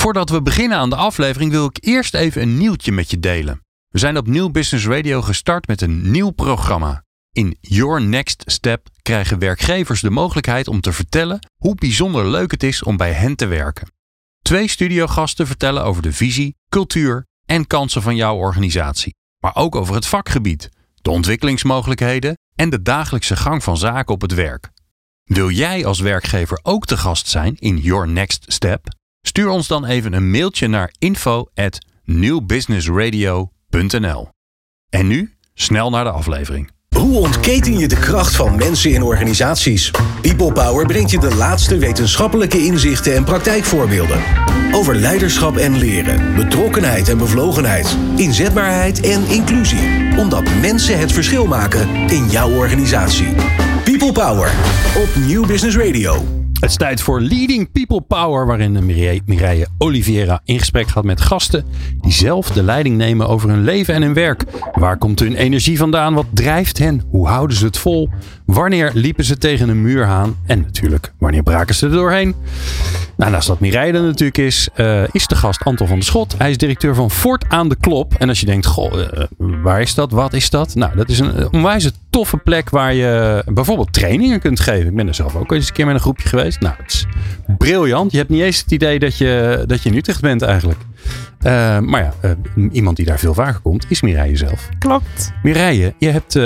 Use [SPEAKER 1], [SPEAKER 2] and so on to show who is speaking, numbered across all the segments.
[SPEAKER 1] Voordat we beginnen aan de aflevering wil ik eerst even een nieuwtje met je delen. We zijn op Nieuw Business Radio gestart met een nieuw programma. In Your Next Step krijgen werkgevers de mogelijkheid om te vertellen hoe bijzonder leuk het is om bij hen te werken. 2 studiogasten vertellen over de visie, cultuur en kansen van jouw organisatie. Maar ook over het vakgebied, de ontwikkelingsmogelijkheden en de dagelijkse gang van zaken op het werk. Wil jij als werkgever ook te gast zijn in Your Next Step? Stuur ons dan even een mailtje naar info@newbusinessradio.nl. En nu snel naar de aflevering.
[SPEAKER 2] Hoe ontketen je de kracht van mensen in organisaties? People Power brengt je de laatste wetenschappelijke inzichten en praktijkvoorbeelden. Over leiderschap en leren, betrokkenheid en bevlogenheid, inzetbaarheid en inclusie. Omdat mensen het verschil maken in jouw organisatie. People Power op Nieuw Business Radio.
[SPEAKER 1] Het is tijd voor Leading People Power, waarin Mireille Oliveira in gesprek gaat met gasten die zelf de leiding nemen over hun leven en hun werk. Waar komt hun energie vandaan? Wat drijft hen? Hoe houden ze het vol? Wanneer liepen ze tegen een muur aan? En natuurlijk, wanneer braken ze er doorheen? Nou, naast dat Mireille er natuurlijk is de gast Anton van der Schot. Hij is directeur van Fort aan de Klop. En als je denkt, waar is dat? Wat is dat? Nou, dat is een onwijs toffe plek waar je bijvoorbeeld trainingen kunt geven. Ik ben er zelf ook eens een keer met een groepje geweest. Nou, het is briljant. Je hebt niet eens het idee dat je in Utrecht bent eigenlijk. Maar ja, iemand die daar veel vaker komt is Mireille zelf.
[SPEAKER 3] Klopt.
[SPEAKER 1] Mireille, je hebt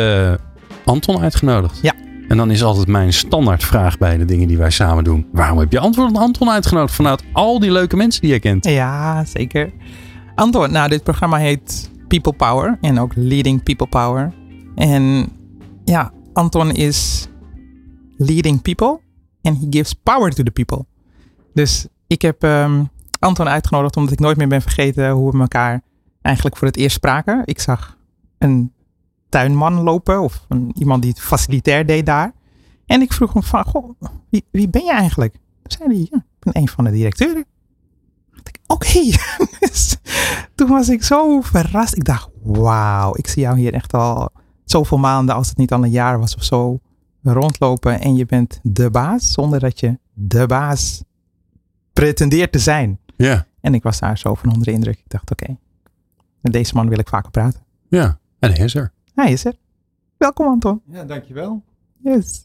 [SPEAKER 1] Anton uitgenodigd.
[SPEAKER 3] Ja.
[SPEAKER 1] En dan is altijd mijn standaardvraag bij de dingen die wij samen doen. Waarom heb je Anton uitgenodigd vanuit al die leuke mensen die je kent?
[SPEAKER 3] Ja, zeker. Anton, dit programma heet People Power en ook Leading People Power. En ja, Anton is leading people and he gives power to the people. Dus ik heb Anton uitgenodigd omdat ik nooit meer ben vergeten hoe we elkaar eigenlijk voor het eerst spraken. Ik zag een tuinman lopen of iemand die het facilitair deed daar. En ik vroeg hem van, wie ben je eigenlijk? Toen zei hij, ik ben een van de directeuren. Toen dacht ik, oké. Dus toen was ik zo verrast. Ik dacht, wauw, ik zie jou hier echt al zoveel maanden, als het niet al een jaar was of zo, rondlopen. En je bent de baas, zonder dat je de baas pretendeert te zijn.
[SPEAKER 1] Ja.
[SPEAKER 3] En ik was daar zo van onder de indruk. Ik dacht, oké, met deze man wil ik vaker praten.
[SPEAKER 1] Ja, en hij is er.
[SPEAKER 3] Hij is er. Welkom, Anton.
[SPEAKER 4] Ja, dankjewel.
[SPEAKER 3] Yes.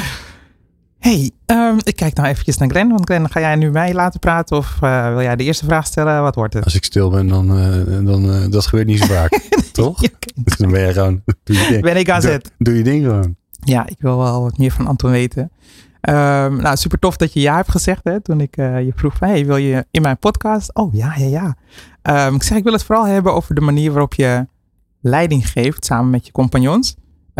[SPEAKER 3] Hey, ik kijk nou eventjes naar Glenn. Want Glenn, ga jij nu mij laten praten? Of wil jij de eerste vraag stellen? Wat wordt het?
[SPEAKER 1] Als ik stil ben, dan dat gebeurt niet zo vaak. Toch?
[SPEAKER 3] Ja,
[SPEAKER 1] Dus dan ben je gewoon, doe je ding.
[SPEAKER 3] ben ik aan zet.
[SPEAKER 1] Doe je ding gewoon.
[SPEAKER 3] Ja, ik wil wel wat meer van Anton weten. Super tof dat je ja hebt gezegd. Hè, toen ik je vroeg van, hey, wil je in mijn podcast? Oh, ja. Ik zeg, ik wil het vooral hebben over de manier waarop je leiding geeft samen met je compagnons.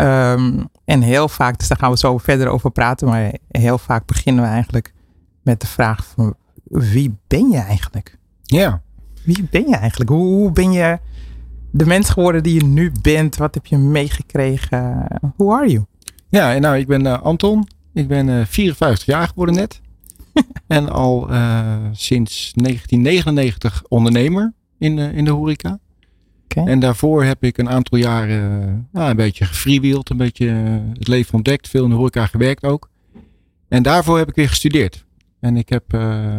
[SPEAKER 3] En heel vaak, dus daar gaan we zo verder over praten, maar heel vaak beginnen we eigenlijk met de vraag van, wie ben je eigenlijk?
[SPEAKER 4] Ja.
[SPEAKER 3] Wie ben je eigenlijk? Hoe ben je de mens geworden die je nu bent? Wat heb je meegekregen? Who are you?
[SPEAKER 4] Ja, nou, ik ben Anton. Ik ben 54 jaar geworden net. En al sinds 1999 ondernemer in de horeca.
[SPEAKER 3] Okay.
[SPEAKER 4] En daarvoor heb ik een aantal jaren een beetje gefreewheeld, een beetje het leven ontdekt, veel in de horeca gewerkt ook. En daarvoor heb ik weer gestudeerd. En ik heb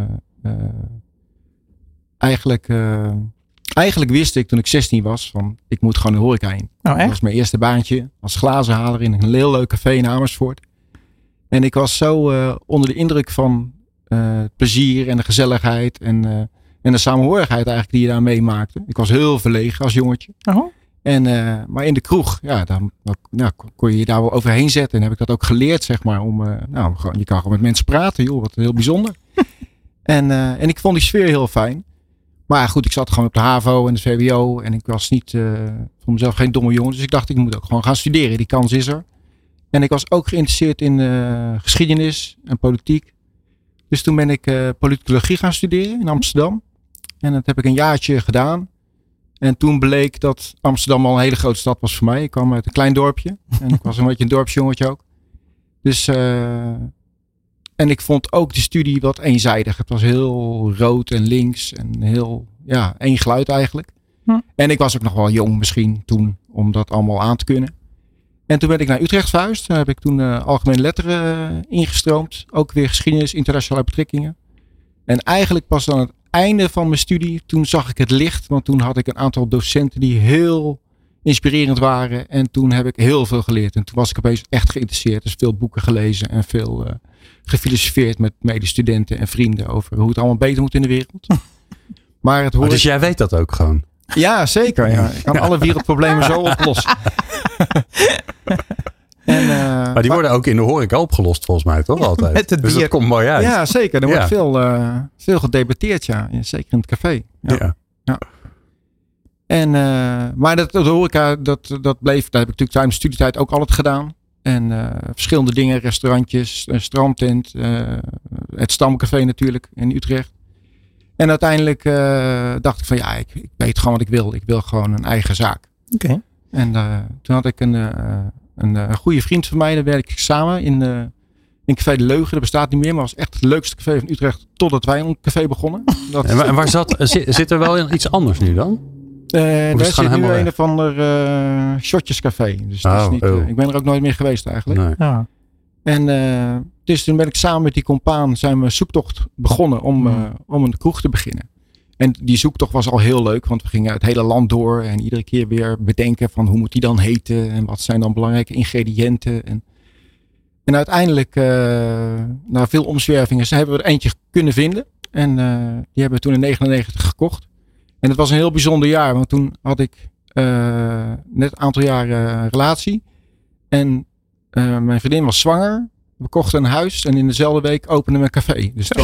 [SPEAKER 4] eigenlijk wist ik toen ik 16 was van ik moet gewoon de horeca in.
[SPEAKER 3] Oh, echt?
[SPEAKER 4] Dat was mijn eerste baantje als glazenhaler in een heel leuk café in Amersfoort. En ik was zo onder de indruk van het plezier en de gezelligheid en de samenhorigheid eigenlijk die je daar meemaakte. Ik was heel verlegen als jongetje.
[SPEAKER 3] Oh.
[SPEAKER 4] Maar in de kroeg, dan kon je je daar wel overheen zetten. En heb ik dat ook geleerd, zeg maar. Je kan gewoon met mensen praten, joh. Wat heel bijzonder. En ik vond die sfeer heel fijn. Maar goed, ik zat gewoon op de HAVO en de VWO. En ik was niet voor mezelf geen domme jongen. Dus ik dacht, ik moet ook gewoon gaan studeren. Die kans is er. En ik was ook geïnteresseerd in geschiedenis en politiek. Dus toen ben ik politicologie gaan studeren in Amsterdam. En dat heb ik een jaartje gedaan. En toen bleek dat Amsterdam al een hele grote stad was voor mij. Ik kwam uit een klein dorpje. En ik was een beetje een dorpsjongetje ook. Dus, en ik vond ook de studie wat eenzijdig. Het was heel rood en links. En heel, één geluid eigenlijk. En ik was ook nog wel jong misschien toen. Om dat allemaal aan te kunnen. En toen ben ik naar Utrecht verhuisd. Daar heb ik toen algemene letteren ingestroomd. Ook weer geschiedenis, internationale betrekkingen. En eigenlijk pas dan einde van mijn studie, toen zag ik het licht. Want toen had ik een aantal docenten die heel inspirerend waren. En toen heb ik heel veel geleerd. En toen was ik opeens echt geïnteresseerd. Dus veel boeken gelezen en veel gefilosofeerd met medestudenten en vrienden over hoe het allemaal beter moet in de wereld. Maar het hoort...
[SPEAKER 1] Dus jij weet dat ook gewoon?
[SPEAKER 4] Ja, zeker. Ja. Ik kan alle wereldproblemen zo oplossen.
[SPEAKER 1] Maar die worden ook in de horeca opgelost volgens mij, toch altijd?
[SPEAKER 3] Met het bier.
[SPEAKER 1] Dus dat komt mooi uit.
[SPEAKER 4] Ja, zeker. Er wordt veel gedebatteerd, ja. Zeker in het café. Ja. En, maar de horeca, dat bleef, dat heb ik natuurlijk tijdens mijn studietijd ook altijd gedaan. En verschillende dingen, restaurantjes, een strandtent, het Stamcafé natuurlijk in Utrecht. En uiteindelijk dacht ik van ja, ik weet gewoon wat ik wil. Ik wil gewoon een eigen zaak.
[SPEAKER 3] Oké.
[SPEAKER 4] En toen had ik een goede vriend van mij, daar werkte ik samen in Café de Leugen. Dat bestaat niet meer, maar was echt het leukste café van Utrecht totdat wij een café begonnen.
[SPEAKER 1] En waar zit er wel iets anders nu dan?
[SPEAKER 4] Daar zit nu een of ander shotjescafé. Dus dat is niet, ik ben er ook nooit meer geweest eigenlijk.
[SPEAKER 1] Nee.
[SPEAKER 3] Ja.
[SPEAKER 4] En dus toen ben ik samen met die compaan zijn we een zoektocht begonnen om een kroeg te beginnen. En die zoektocht was al heel leuk, want we gingen het hele land door en iedere keer weer bedenken van hoe moet die dan heten en wat zijn dan belangrijke ingrediënten. En uiteindelijk, na veel omzwervingen, hebben we er eentje kunnen vinden. En die hebben we toen in 1999 gekocht. En het was een heel bijzonder jaar, want toen had ik net een aantal jaren relatie. En mijn vriendin was zwanger. We kochten een huis en in dezelfde week openden we een café. Dus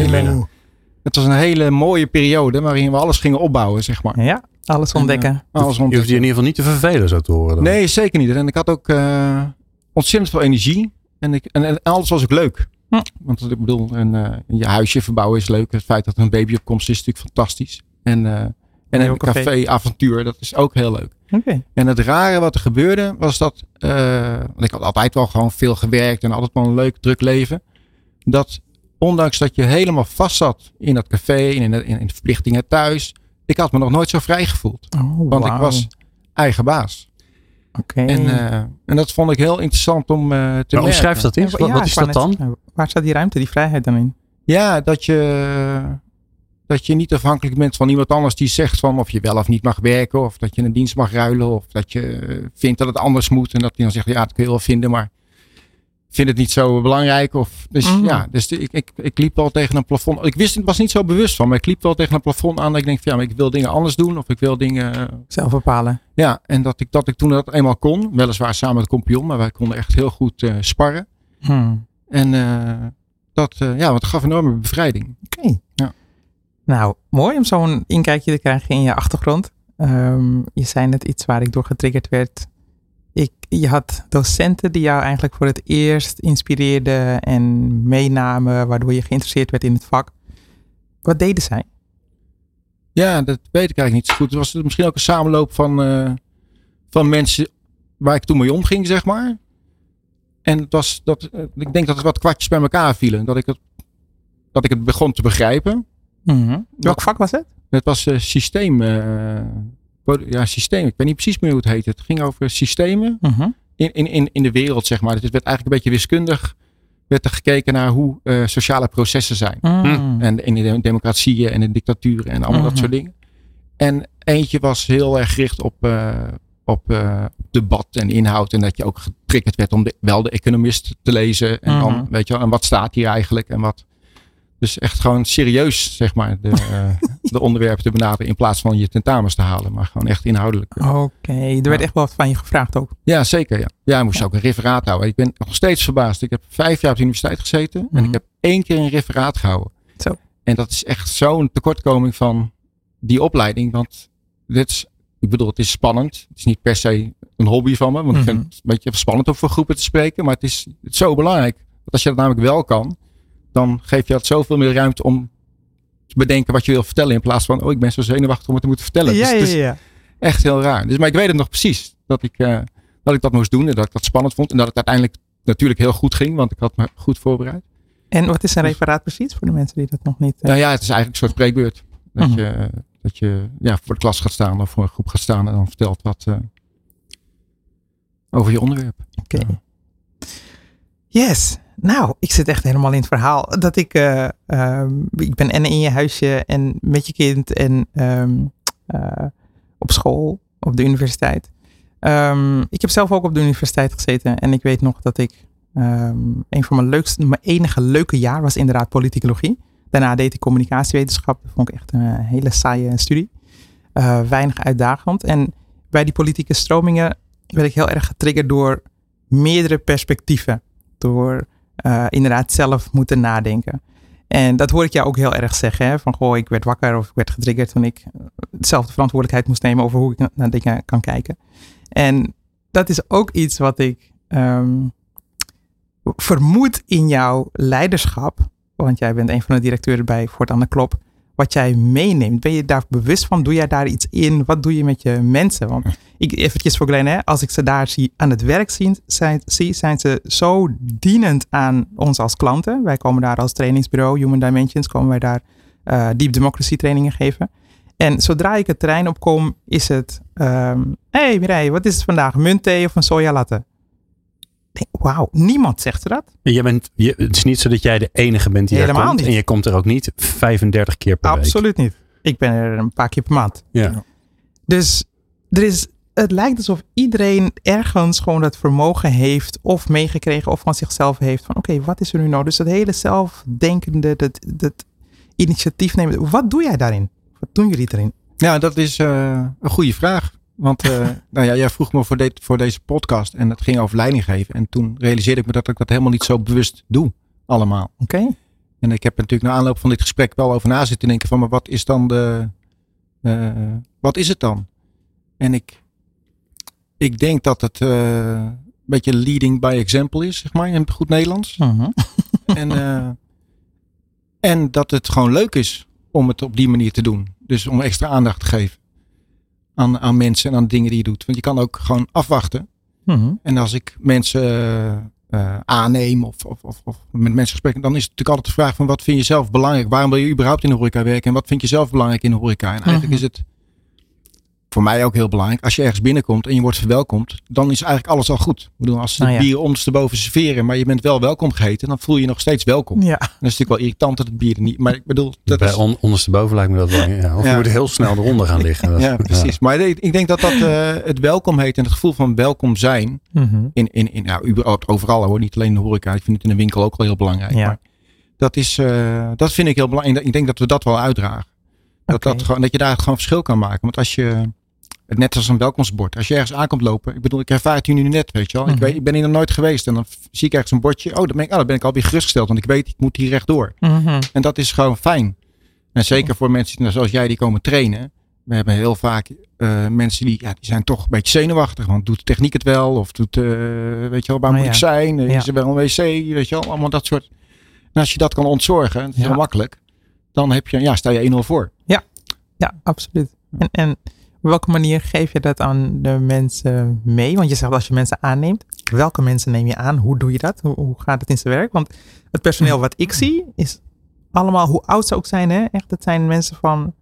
[SPEAKER 4] het was een hele mooie periode waarin we alles gingen opbouwen, zeg maar.
[SPEAKER 3] Ja, alles ontdekken.
[SPEAKER 1] Je hoeft je in ieder geval niet te vervelen, zo te horen. Dan.
[SPEAKER 4] Nee, zeker niet. En ik had ook ontzettend veel energie. En alles was ook leuk. Want ik bedoel, je huisje verbouwen is leuk. Het feit dat er een baby op komst is natuurlijk fantastisch. En een café-avontuur, dat is ook heel leuk.
[SPEAKER 3] Okay.
[SPEAKER 4] En het rare wat er gebeurde, was dat... want ik had altijd wel gewoon veel gewerkt en altijd wel een leuk, druk leven. Dat ondanks dat je helemaal vast zat in dat café en in de verplichtingen thuis. Ik had me nog nooit zo vrij gevoeld. Want ik was eigen baas.
[SPEAKER 3] Okay.
[SPEAKER 4] En dat vond ik heel interessant om te merken.
[SPEAKER 1] Omschrijf dat eens. Wat is dat dan?
[SPEAKER 3] Waar staat die ruimte, die vrijheid dan in?
[SPEAKER 4] Ja, dat je niet afhankelijk bent van iemand anders die zegt van of je wel of niet mag werken. Of dat je een dienst mag ruilen. Of dat je vindt dat het anders moet. En dat hij dan zegt, ja, dat kun je wel vinden, maar ik vind het niet zo belangrijk. Dus ik liep wel tegen een plafond. Ik was niet zo bewust van, maar ik liep wel tegen een plafond aan. Dat ik denk van ja, maar ik wil dingen anders doen. Of ik wil dingen...
[SPEAKER 3] zelf bepalen.
[SPEAKER 4] Ja, en dat ik toen dat eenmaal kon. Weliswaar samen met Kompion, maar wij konden echt heel goed sparren. En want het gaf enorme bevrijding.
[SPEAKER 3] Oké. Ja. Nou, mooi om zo'n inkijkje te krijgen in je achtergrond. Je zei net iets waar ik door getriggerd werd. Je had docenten die jou eigenlijk voor het eerst inspireerden en meenamen, waardoor je geïnteresseerd werd in het vak. Wat deden zij?
[SPEAKER 4] Ja, dat weet ik eigenlijk niet zo goed. Het was misschien ook een samenloop van mensen waar ik toen mee omging, zeg maar. En het was ik denk dat er wat kwartjes bij elkaar vielen. Dat ik het begon te begrijpen.
[SPEAKER 3] Mm-hmm. Welk vak was het?
[SPEAKER 4] Het was systeem. Systeem. Ik weet niet precies meer hoe het heet. Het ging over systemen in de wereld, zeg maar. Het werd eigenlijk een beetje wiskundig. Werd er gekeken naar hoe sociale processen zijn. En in de democratieën en in dictaturen en allemaal dat soort dingen. En eentje was heel erg gericht op debat en inhoud. En dat je ook getriggerd werd om wel de Economist te lezen. En dan, weet je wel, en wat staat hier eigenlijk en wat... Dus echt gewoon serieus, zeg maar, de onderwerpen te benaderen in plaats van je tentamens te halen. Maar gewoon echt inhoudelijk.
[SPEAKER 3] Oké, er werd echt wel wat van je gevraagd ook.
[SPEAKER 4] Ja, zeker. Ja, je moest ook een referaat houden. Ik ben nog steeds verbaasd. Ik heb 5 jaar op de universiteit gezeten. En ik heb 1 keer een referaat gehouden.
[SPEAKER 3] Zo.
[SPEAKER 4] En dat is echt zo'n tekortkoming van die opleiding. Want het is spannend. Het is niet per se een hobby van me. Want ik vind het een beetje spannend om voor groepen te spreken. Maar het is zo belangrijk. Want als je dat namelijk wel kan... dan geef je dat zoveel meer ruimte om te bedenken wat je wil vertellen. In plaats van, ik ben zo zenuwachtig om het te moeten vertellen.
[SPEAKER 3] Ja,
[SPEAKER 4] dus het is echt heel raar. Maar ik weet het nog precies. Dat ik dat moest doen en dat ik dat spannend vond. En dat het uiteindelijk natuurlijk heel goed ging. Want ik had me goed voorbereid.
[SPEAKER 3] En wat is een referaat precies voor de mensen die dat nog niet...
[SPEAKER 4] Nou ja, het is eigenlijk een soort spreekbeurt. Dat je voor de klas gaat staan of voor een groep gaat staan. En dan vertelt wat over je onderwerp.
[SPEAKER 3] Oké. Yes. Nou, ik zit echt helemaal in het verhaal. Dat ik ben en in je huisje en met je kind en op school, op de universiteit. Ik heb zelf ook op de universiteit gezeten. En ik weet nog dat ik een van mijn enige leuke jaar was inderdaad politicologie. Daarna deed ik communicatiewetenschap. Dat vond ik echt een hele saaie studie. Weinig uitdagend. En bij die politieke stromingen werd ik heel erg getriggerd door meerdere perspectieven. Door inderdaad zelf moeten nadenken. En dat hoor ik jou ook heel erg zeggen. Hè? Van goh, ik werd wakker of ik werd getriggerd toen ik zelf de verantwoordelijkheid moest nemen over hoe ik naar dingen kan kijken. En dat is ook iets wat ik vermoed in jouw leiderschap. Want jij bent een van de directeuren bij Voortaan de Klop. Wat jij meeneemt. Ben je daar bewust van? Doe jij daar iets in? Wat doe je met je mensen? Want eventjes voor Glenn, als ik ze daar aan het werk zie, zijn ze zo dienend aan ons als klanten. Wij komen daar als trainingsbureau, Human Dimensions, komen wij daar Deep Democracy trainingen geven. En zodra ik het terrein opkom, is het, hey Mireille, wat is het vandaag? Muntthee of een sojalatte? Wauw, niemand zegt dat.
[SPEAKER 1] Het is niet zo dat jij de enige bent die
[SPEAKER 3] helemaal
[SPEAKER 1] daar komt.
[SPEAKER 3] Niet.
[SPEAKER 1] En je komt er ook niet 35 keer per week.
[SPEAKER 3] Absoluut niet. Ik ben er een paar keer per maand.
[SPEAKER 1] Ja.
[SPEAKER 3] Dus het lijkt alsof iedereen ergens gewoon dat vermogen heeft of meegekregen of van zichzelf heeft. Van oké, wat is er nu nou? Dus dat hele zelfdenkende, dat initiatief nemen. Wat doe jij daarin? Wat doen jullie erin?
[SPEAKER 4] Ja, dat is een goede vraag. Want jij vroeg me voor deze podcast en het ging over leiding geven. En toen realiseerde ik me dat ik dat helemaal niet zo bewust doe allemaal.
[SPEAKER 3] Oké.
[SPEAKER 4] En ik heb natuurlijk na aanloop van dit gesprek wel over na zitten denken van, maar wat is dan wat is het dan? En ik denk dat het een beetje leading by example is, zeg maar, in goed Nederlands. En dat het gewoon leuk is om het op die manier te doen. Dus om extra aandacht te geven aan mensen en aan dingen die je doet. Want je kan ook gewoon afwachten. En als ik mensen aanneem of met mensen gesprekken, dan is het natuurlijk altijd de vraag van wat vind je zelf belangrijk? Waarom wil je überhaupt in de horeca werken? En wat vind je zelf belangrijk in de horeca? En eigenlijk is het voor mij ook heel belangrijk. Als je ergens binnenkomt en je wordt verwelkomd, dan is eigenlijk alles al goed. Ik bedoel, als ze het bier ondersteboven serveren, maar je bent wel welkom geheten, dan voel je je nog steeds welkom. Ja. Dat is natuurlijk wel irritant dat het bier er niet. Maar ik bedoel, dat
[SPEAKER 1] ondersteboven lijkt me dat wel. Ja. Of je moet heel snel eronder gaan liggen.
[SPEAKER 4] Ja, precies. Ja. Maar ik denk dat het welkom heet en het gevoel van welkom zijn. Überhaupt overal hoor, niet alleen in de horeca. Ik vind het in de winkel ook wel heel belangrijk. Ja. Maar dat vind ik heel belangrijk. Ik denk dat we dat wel uitdragen. Dat je daar gewoon verschil kan maken. Want als je net als een welkomstbord. Als je ergens aankomt lopen. Ik bedoel, ik ervaar het nu net, weet je wel. Ik ben hier nog nooit geweest. En dan zie ik ergens een bordje. Dan ben ik alweer gerustgesteld. Want ik weet, ik moet hier rechtdoor. En dat is gewoon fijn. En zeker voor mensen zoals jij die komen trainen. We hebben heel vaak mensen die zijn toch een beetje zenuwachtig. Want doet de techniek het wel? Of doet, weet je wel, waar moet ik zijn? Is er wel een wc? Weet je wel, allemaal dat soort. En als je dat kan ontzorgen, dat is heel makkelijk. Dan sta je 1-0 voor.
[SPEAKER 3] Ja, absoluut. En op welke manier geef je dat aan de mensen mee? Want je zegt als je mensen aanneemt. Welke mensen neem je aan? Hoe doe je dat? Hoe gaat het in zijn werk? Want het personeel wat ik zie is allemaal, hoe oud ze ook zijn. Hè? Echt, dat zijn mensen van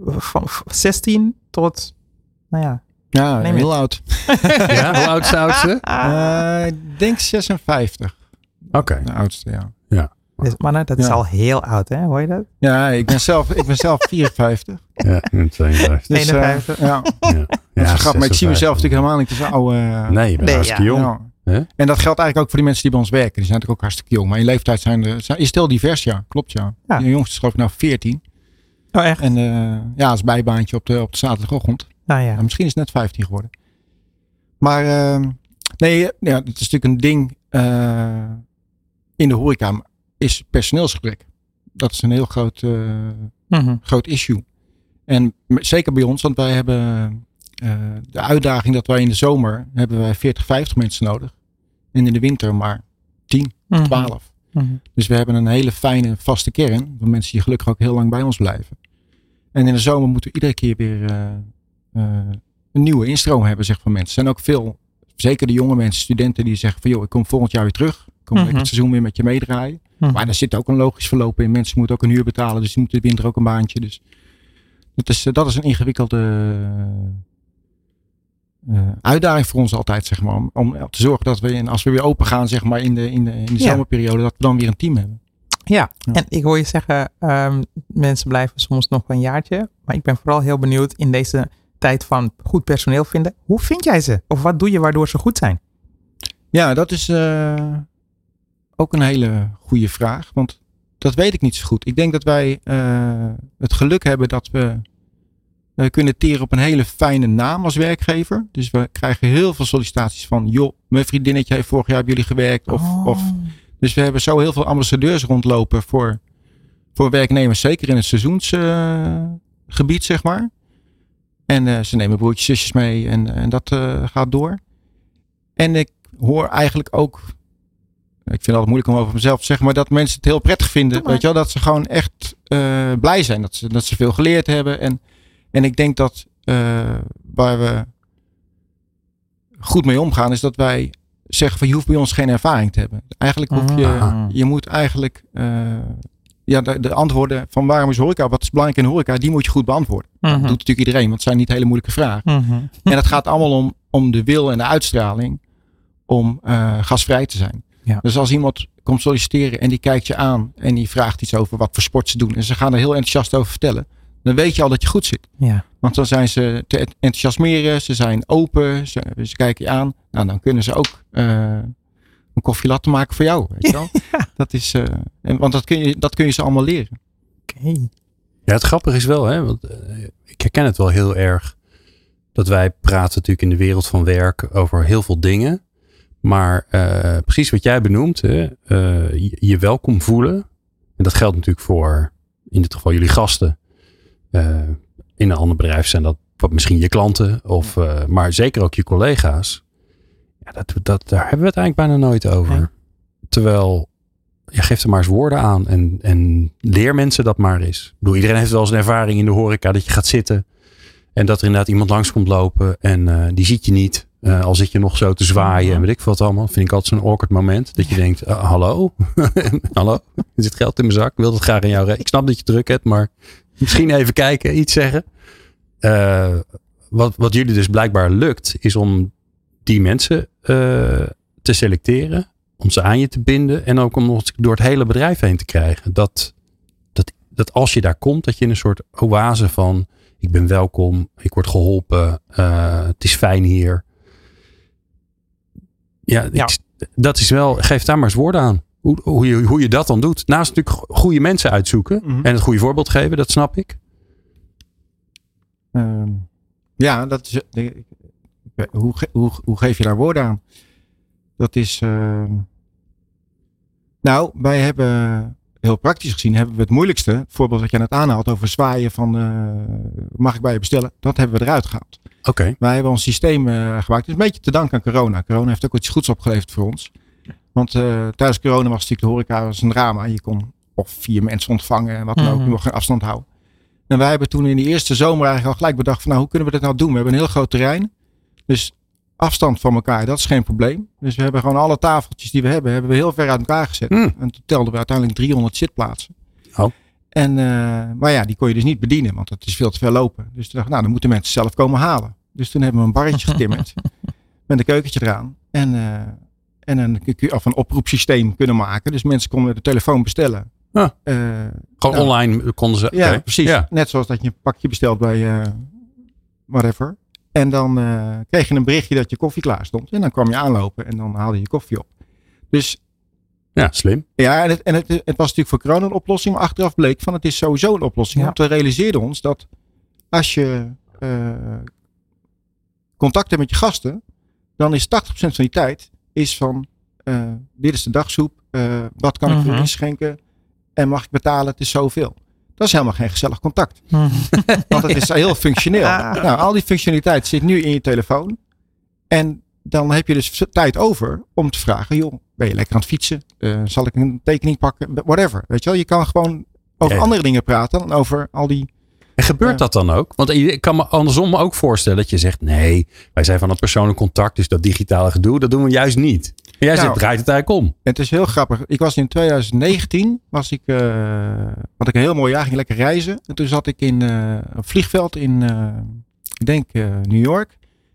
[SPEAKER 3] 16 tot,
[SPEAKER 4] Ja, heel oud.
[SPEAKER 1] Ja, hoe oud is de oudste?
[SPEAKER 4] Ik denk 56.
[SPEAKER 1] Oké.
[SPEAKER 4] De oudste, ja.
[SPEAKER 3] Dus mannen, dat is al heel oud, hè? Hoor je dat?
[SPEAKER 4] Ja, ik ben zelf 54.
[SPEAKER 1] Ja, 52.
[SPEAKER 4] Dus,
[SPEAKER 3] 51.
[SPEAKER 4] Maar ik zie mezelf natuurlijk helemaal niet als oude.
[SPEAKER 1] Nee, je bent hartstikke jong.
[SPEAKER 4] Ja. En dat geldt eigenlijk ook voor die mensen die bij ons werken. Die zijn natuurlijk ook hartstikke jong. Maar in leeftijd is heel divers, ja. Klopt, ja. De jongste is geloof ik 14.
[SPEAKER 3] Oh, echt?
[SPEAKER 4] En als bijbaantje op de zaterdagochtend. Misschien is het net 15 geworden. Maar het is natuurlijk een ding in de horeca. Is personeelsgebrek. Dat is een heel groot issue. En zeker bij ons, want wij hebben de uitdaging dat wij in de zomer hebben wij 40, 50 mensen nodig. En in de winter maar 10, 12. Dus we hebben een hele fijne vaste kern van mensen die gelukkig ook heel lang bij ons blijven. En in de zomer moeten we iedere keer weer een nieuwe instroom hebben, zeg van mensen. Er zijn ook veel, zeker de jonge mensen, studenten die zeggen van joh, ik kom volgend jaar weer terug. Ik kom het seizoen weer met je meedraaien. Maar daar zit ook een logisch verloop in. Mensen moeten ook een huur betalen. Dus die moeten de winter ook een baantje. Dus dat is een ingewikkelde uitdaging voor ons altijd, zeg maar. Om te zorgen dat we, als we weer open gaan, zeg maar, in de zomerperiode, dat we dan weer een team hebben.
[SPEAKER 3] Ja, en ik hoor je zeggen, mensen blijven soms nog een jaartje. Maar ik ben vooral heel benieuwd in deze tijd van goed personeel vinden. Hoe vind jij ze? Of wat doe je waardoor ze goed zijn?
[SPEAKER 4] Ja, dat is ook een hele goede vraag. Want dat weet ik niet zo goed. Ik denk dat wij het geluk hebben dat we kunnen teren op een hele fijne naam als werkgever. Dus we krijgen heel veel sollicitaties van, joh, mijn vriendinnetje heeft vorig jaar bij jullie gewerkt. Dus we hebben zo heel veel ambassadeurs rondlopen voor werknemers, zeker in het seizoensgebied, zeg maar. En ze nemen broertjes, zusjes mee en dat gaat door. En ik hoor eigenlijk ook, ik vind het altijd moeilijk om over mezelf te zeggen, maar dat mensen het heel prettig vinden. Weet je wel, dat ze gewoon echt blij zijn. Dat ze veel geleerd hebben. En ik denk dat waar we goed mee omgaan, is dat wij zeggen van, je hoeft bij ons geen ervaring te hebben. Eigenlijk hoef je moet eigenlijk de antwoorden van waarom is horeca, wat is belangrijk in de horeca, die moet je goed beantwoorden. Dat doet natuurlijk iedereen, want het zijn niet hele moeilijke vragen. En het gaat allemaal om de wil en de uitstraling om gastvrij te zijn. Ja. Dus als iemand komt solliciteren en die kijkt je aan en die vraagt iets over wat voor sport ze doen en ze gaan er heel enthousiast over vertellen, dan weet je al dat je goed zit. Ja. Want dan zijn ze te enthousiasmeren, ze zijn open, ze kijken je aan. Nou, dan kunnen ze ook een koffielatte maken voor jou. Weet je wel? Ja. Dat is, want dat kun je ze allemaal leren.
[SPEAKER 3] Okay.
[SPEAKER 1] Ja, het grappige is wel, hè, want ik herken het wel heel erg, dat wij praten natuurlijk in de wereld van werk over heel veel dingen. Maar precies wat jij benoemt, je welkom voelen. En dat geldt natuurlijk voor, in dit geval jullie gasten. In een ander bedrijf zijn dat misschien je klanten, maar zeker ook je collega's. Ja, daar hebben we het eigenlijk bijna nooit over. Nee. Terwijl, je geeft er maar eens woorden aan en leer mensen dat maar eens. Ik bedoel, iedereen heeft wel eens een ervaring in de horeca dat je gaat zitten en dat er inderdaad iemand langs komt lopen en die ziet je niet. Al zit je nog zo te zwaaien en weet ik wat allemaal. Vind ik altijd zo'n awkward moment. Dat je denkt, hallo? Hallo? Er zit geld in mijn zak. Ik wil dat graag aan jou. Ik snap dat je druk hebt, maar misschien even kijken, iets zeggen. Wat jullie dus blijkbaar lukt, is om die mensen te selecteren. Om ze aan je te binden. En ook om nog door het hele bedrijf heen te krijgen. Dat als je daar komt, dat je in een soort oase van, ik ben welkom, ik word geholpen, het is fijn hier. Ja. Dat is wel, geef daar maar eens woorden aan. Hoe je dat dan doet. Naast natuurlijk goede mensen uitzoeken. En het goede voorbeeld geven, dat snap ik.
[SPEAKER 4] Dat is, hoe geef je daar woorden aan? Dat is, wij hebben, heel praktisch gezien, hebben we het moeilijkste. Het voorbeeld dat je net aanhaalt over zwaaien van, mag ik bij je bestellen? Dat hebben we eruit gehaald.
[SPEAKER 1] Okay.
[SPEAKER 4] Wij hebben ons systeem gemaakt. Het is een beetje te danken aan corona. Corona heeft ook iets goeds opgeleverd voor ons. Want tijdens corona was natuurlijk de horeca een drama. Je kon of 4 mensen ontvangen en wat dan ook. Je mocht geen afstand houden. En wij hebben toen in de eerste zomer eigenlijk al gelijk bedacht van, hoe kunnen we dat nou doen? We hebben een heel groot terrein. Dus afstand van elkaar, dat is geen probleem. Dus we hebben gewoon alle tafeltjes die we hebben we heel ver uit elkaar gezet. En toen telden we uiteindelijk 300 zitplaatsen.
[SPEAKER 1] Oh.
[SPEAKER 4] En, maar ja, die kon je dus niet bedienen, want dat is veel te ver lopen. Dus toen dacht ik, dan moeten mensen zelf komen halen. Dus toen hebben we een barretje getimmerd met een keukentje eraan. En een oproepsysteem kunnen maken. Dus mensen konden de telefoon bestellen.
[SPEAKER 1] Gewoon online konden ze.
[SPEAKER 4] Ja, precies. Ja. Net zoals dat je een pakje bestelt bij whatever. En dan kreeg je een berichtje dat je koffie klaar stond. En dan kwam je aanlopen en dan haalde je koffie op. Dus
[SPEAKER 1] ja, slim.
[SPEAKER 4] Ja, het was natuurlijk voor corona een oplossing. Maar achteraf bleek van, het is sowieso een oplossing. Ja. Want we realiseerden ons dat als je contact hebt met je gasten, dan is 80% van die tijd is van, dit is de dagsoep. Wat kan ik voor je schenken? En mag ik betalen? Het is zoveel. Dat is helemaal geen gezellig contact. Want het is heel functioneel. Nou, al die functionaliteit zit nu in je telefoon. En dan heb je dus tijd over om te vragen, joh, ben je lekker aan het fietsen? Zal ik een tekening pakken? Whatever. Weet je wel, je kan gewoon over andere dingen praten dan over al die.
[SPEAKER 1] En gebeurt dat dan ook? Want ik kan me andersom ook voorstellen dat je zegt, nee, wij zijn van het persoonlijk contact, dus dat digitale gedoe, dat doen we juist niet. En jij zegt, draait het eigenlijk om.
[SPEAKER 4] Het is heel grappig. Ik was in 2019, had ik een heel mooi jaar, ging lekker reizen. En toen zat ik in een vliegveld in, ik denk New York.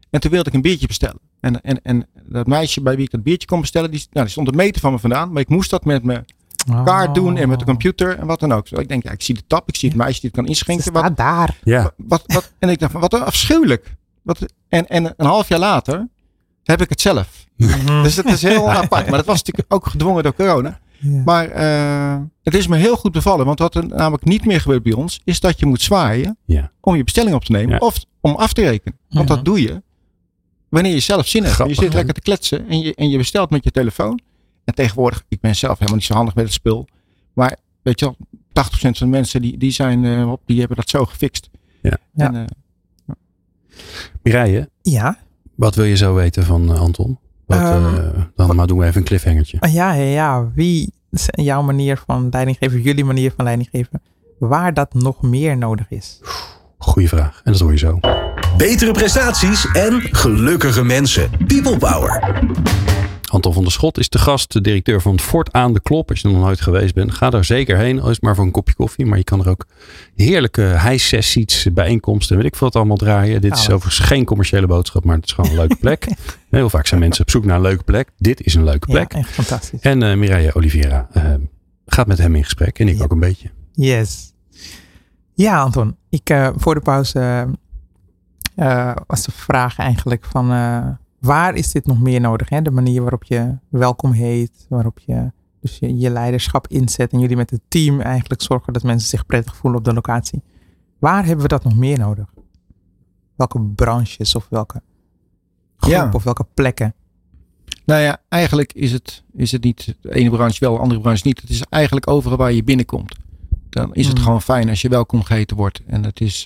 [SPEAKER 4] En toen wilde ik een biertje bestellen. En dat meisje bij wie ik dat biertje kon bestellen, die stond een meter van me vandaan. Maar ik moest dat met mijn kaart doen en met de computer en wat dan ook. Dus ik denk, ik zie de tap, ik zie het meisje die het kan inschenken.
[SPEAKER 3] Ze staat daar.
[SPEAKER 1] Ja.
[SPEAKER 4] En ik dacht, wat afschuwelijk. En een half jaar later heb ik het zelf. Dus dat is heel apart. Maar dat was natuurlijk ook gedwongen door corona.
[SPEAKER 3] Ja.
[SPEAKER 4] Maar het is me heel goed bevallen. Want wat er namelijk niet meer gebeurt bij ons, is dat je moet zwaaien om je bestelling op te nemen of om af te rekenen. Want dat doe je wanneer je zelf zin hebt.
[SPEAKER 1] Grappig,
[SPEAKER 4] je zit lekker te kletsen en je bestelt met je telefoon. En tegenwoordig, ik ben zelf helemaal niet zo handig met het spul. Maar weet je wel, 80% van de mensen die hebben dat zo gefixt.
[SPEAKER 1] Ja.
[SPEAKER 4] En,
[SPEAKER 1] Mireille, wat wil je zo weten van Anton? Dan doen we even een cliffhangertje.
[SPEAKER 3] Wie is jouw manier van leidinggeven, jullie manier van leidinggeven, waar dat nog meer nodig is?
[SPEAKER 1] Goeie vraag. En dat hoor je zo.
[SPEAKER 2] Betere prestaties en gelukkige mensen. People Power.
[SPEAKER 1] Anton van der Schot is de gast, de directeur van Fort aan de Klop. Als je er nog nooit geweest bent, ga daar zeker heen. Al is het maar voor een kopje koffie. Maar je kan er ook heerlijke high-sessies, bijeenkomsten, weet ik veel wat allemaal draaien. Dit is overigens geen commerciële boodschap, maar het is gewoon een leuke plek. Heel vaak zijn mensen op zoek naar een leuke plek. Dit is een leuke plek.
[SPEAKER 3] Ja, echt fantastisch.
[SPEAKER 1] En Mireille Oliveira gaat met hem in gesprek. En ik ook een beetje.
[SPEAKER 3] Yes. Ja, Anton. Voor de pauze was de vraag eigenlijk van waar is dit nog meer nodig? Hè? De manier waarop je welkom heet, waarop je dus je leiderschap inzet en jullie met het team eigenlijk zorgen dat mensen zich prettig voelen op de locatie. Waar hebben we dat nog meer nodig? Welke branches of welke groep of welke plekken?
[SPEAKER 4] Nou ja, eigenlijk is het niet de ene branche wel, de andere branche niet. Het is eigenlijk overal waar je binnenkomt. Dan is het gewoon fijn als je welkom geheten wordt. En dat is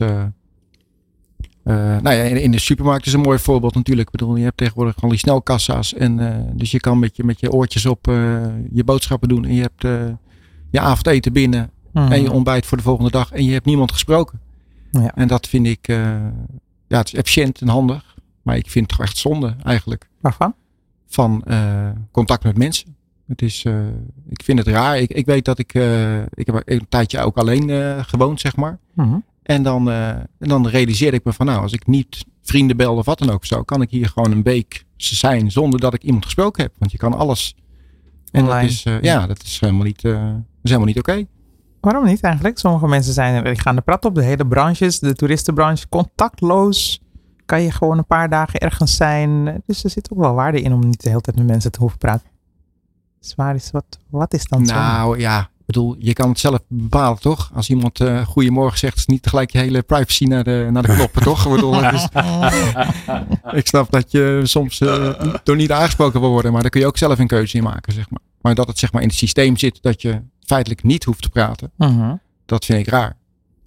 [SPEAKER 4] in de supermarkt is een mooi voorbeeld natuurlijk. Ik bedoel, je hebt tegenwoordig al die snelkassa's. En dus je kan met je oortjes op je boodschappen doen. En je hebt je avondeten binnen. En je ontbijt voor de volgende dag. En je hebt niemand gesproken. Ja. En dat vind ik, het is efficiënt en handig. Maar ik vind het toch echt zonde eigenlijk.
[SPEAKER 3] Waarvan?
[SPEAKER 4] Van contact met mensen. Het is, ik vind het raar. Ik weet dat ik heb een tijdje ook alleen gewoond, zeg maar. En dan realiseerde ik me van als ik niet vrienden bel of wat dan ook zo, kan ik hier gewoon een week zijn zonder dat ik iemand gesproken heb. Want je kan alles. En dat is helemaal niet oké.
[SPEAKER 3] Waarom niet eigenlijk? Sommige mensen die gaan de prat op. De hele branches, de toeristenbranche, contactloos. Kan je gewoon een paar dagen ergens zijn. Dus er zit ook wel waarde in om niet de hele tijd met mensen te hoeven praten. Wat is dan zo?
[SPEAKER 4] Nou ja, ik bedoel, je kan het zelf bepalen, toch? Als iemand goedemorgen zegt, is niet tegelijk je hele privacy naar de knoppen, toch? Ik bedoel, ik snap dat je soms door niet aangesproken wil worden, maar daar kun je ook zelf een keuze in maken, zeg maar. Maar dat het zeg maar in het systeem zit dat je feitelijk niet hoeft te praten, dat vind ik raar.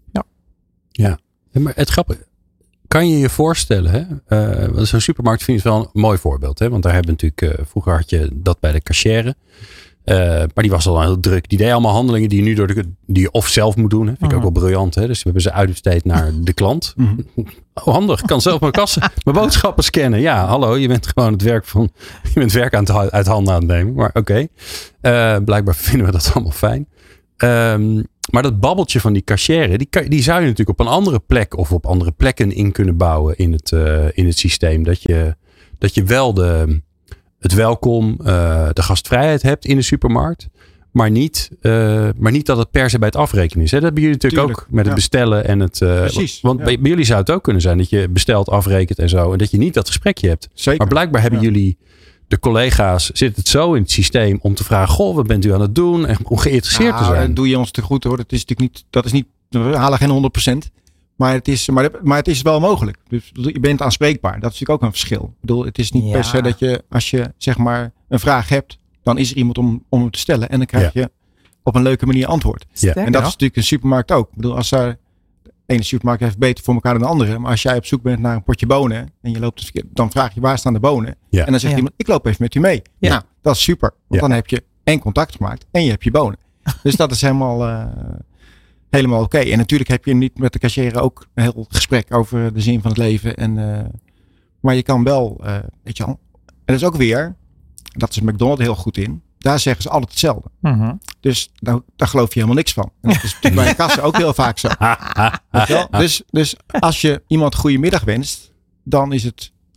[SPEAKER 1] Ja. Maar het grappige, kan je je voorstellen, zo'n supermarkt vind ik wel een mooi voorbeeld. Hè? Want daar hebben natuurlijk, vroeger had je dat bij de cashier. Maar die was al heel druk. Die deed allemaal handelingen die je nu die je of zelf moet doen. Hè? Vind ik ook wel briljant. Hè? Dus we hebben ze uitbesteed naar de klant. Oh, handig. Ik kan zelf mijn kassen, mijn boodschappen scannen. Ja, hallo. Je bent gewoon je bent werk uit handen aan het nemen. Maar oké. Blijkbaar vinden we dat allemaal fijn. Maar dat babbeltje van die cashier, die zou je natuurlijk op een andere plek of op andere plekken in kunnen bouwen in het systeem. Dat je wel het welkom, de gastvrijheid hebt in de supermarkt. Maar niet dat het per se bij het afrekenen is. Hè? Dat hebben jullie natuurlijk ook met het bestellen en het.
[SPEAKER 4] Precies.
[SPEAKER 1] Want bij jullie zou het ook kunnen zijn dat je bestelt, afrekent en zo. En dat je niet dat gesprekje hebt.
[SPEAKER 4] Zeker.
[SPEAKER 1] Maar blijkbaar hebben jullie, de collega's, zit het zo in het systeem om te vragen: goh, wat bent u aan het doen? En om geïnteresseerd te zijn.
[SPEAKER 4] Dat doe je ons te goed hoor. Dat is niet, we halen geen 100%. Maar het is wel mogelijk. Dus je bent aanspreekbaar. Dat is natuurlijk ook een verschil. Ik bedoel, het is niet per se dat je, als je zeg maar een vraag hebt, dan is er iemand om hem te stellen. En dan krijg je op een leuke manier antwoord.
[SPEAKER 1] Ja.
[SPEAKER 4] En dat is natuurlijk een supermarkt ook. Ik bedoel, als de ene supermarkt heeft beter voor elkaar dan de andere. Maar als jij op zoek bent naar een potje bonen en je loopt dan vraag je waar staan de bonen. Ja. En dan zegt iemand, ik loop even met u mee. Ja. Nou, dat is super. Want dan heb je en contact gemaakt en je hebt je bonen. Dus dat is helemaal oké. En natuurlijk heb je niet met de cashier ook een heel gesprek over de zin van het leven. Maar je kan wel, weet je wel. En dat is ook weer, dat is McDonald's heel goed in. Daar zeggen ze altijd hetzelfde. Dus daar geloof je helemaal niks van. En dat is natuurlijk bij een kassa ook heel vaak zo. Dus als je iemand goedemiddag wenst, dan is het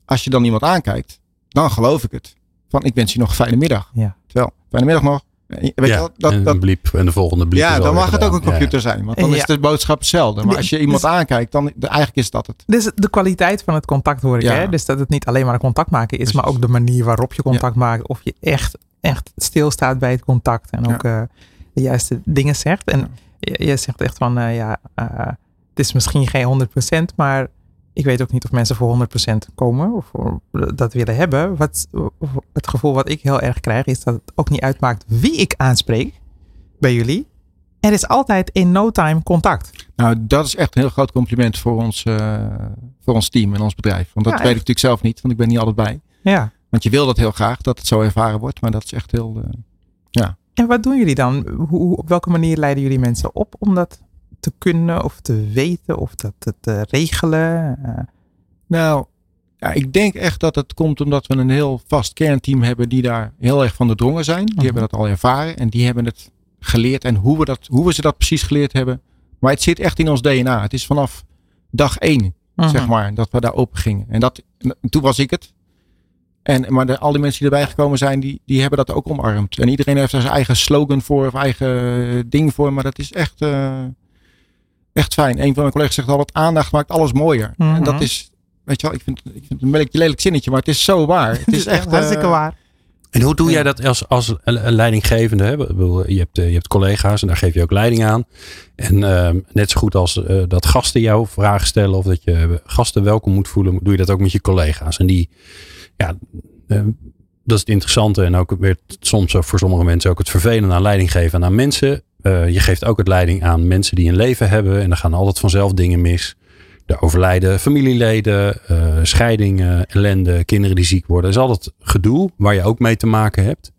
[SPEAKER 4] als je dan iemand aankijkt, dan geloof ik het. Van ik wens je nog een fijne middag.
[SPEAKER 3] Ja.
[SPEAKER 4] Terwijl, fijne middag nog. Weet je wel,
[SPEAKER 1] en een bliep en de volgende bliep.
[SPEAKER 4] Ja,
[SPEAKER 1] is
[SPEAKER 4] dan mag
[SPEAKER 1] alweer
[SPEAKER 4] het ook een
[SPEAKER 1] gedaan.
[SPEAKER 4] computer zijn. Want dan is de boodschap hetzelfde. Maar als je iemand aankijkt, dan eigenlijk is dat het.
[SPEAKER 3] Dus de kwaliteit van het contact hoor ik.
[SPEAKER 4] Ja.
[SPEAKER 3] Hè? Dus dat het niet alleen maar een contact maken is,
[SPEAKER 4] Precies.
[SPEAKER 3] maar ook de manier waarop je contact maakt. Of je echt stilstaat bij het contact. En ook de juiste dingen zegt. En je zegt echt van, het is misschien geen 100%, maar ik weet ook niet of mensen voor 100% komen of voor dat willen hebben. Het gevoel wat ik heel erg krijg is dat het ook niet uitmaakt wie ik aanspreek bij jullie. Er is altijd in no time contact.
[SPEAKER 4] Nou, dat is echt een heel groot compliment voor ons team en ons bedrijf. Want dat weet ik natuurlijk zelf niet, want ik ben niet altijd bij.
[SPEAKER 3] Ja.
[SPEAKER 4] Want je wil dat heel graag, dat het zo ervaren wordt. Maar dat is echt heel,
[SPEAKER 3] En wat doen jullie dan? Op welke manier leiden jullie mensen op om dat te kunnen of te weten of dat te regelen?
[SPEAKER 4] Nou, ik denk echt dat het komt omdat we een heel vast kernteam hebben die daar heel erg van doordrongen zijn. Die hebben dat al ervaren en die hebben het geleerd. En hoe we ze dat precies geleerd hebben. Maar het zit echt in ons DNA. Het is vanaf dag 1, zeg maar, dat we daar open gingen. En toen was ik het. Maar al die mensen die erbij gekomen zijn, die hebben dat ook omarmd. En iedereen heeft daar zijn eigen slogan voor of eigen ding voor. Maar dat is echt, echt fijn. Een van mijn collega's zegt altijd, aandacht maakt alles mooier. En dat is, weet je wel, ik vind het een lelijk zinnetje, maar het is zo waar. Het is echt
[SPEAKER 3] hartstikke waar.
[SPEAKER 1] En hoe doe jij dat als leidinggevende? Hè? Je hebt collega's en daar geef je ook leiding aan. En net zo goed als dat gasten jou vragen stellen of dat je gasten welkom moet voelen, doe je dat ook met je collega's. En dat is het interessante en ook weer soms voor sommige mensen ook het vervelende aan leiding geven aan mensen. Je geeft ook het leiding aan mensen die een leven hebben en er gaan altijd vanzelf dingen mis. Er overlijden familieleden, scheidingen, ellende, kinderen die ziek worden. Dat is altijd gedoe waar je ook mee te maken hebt.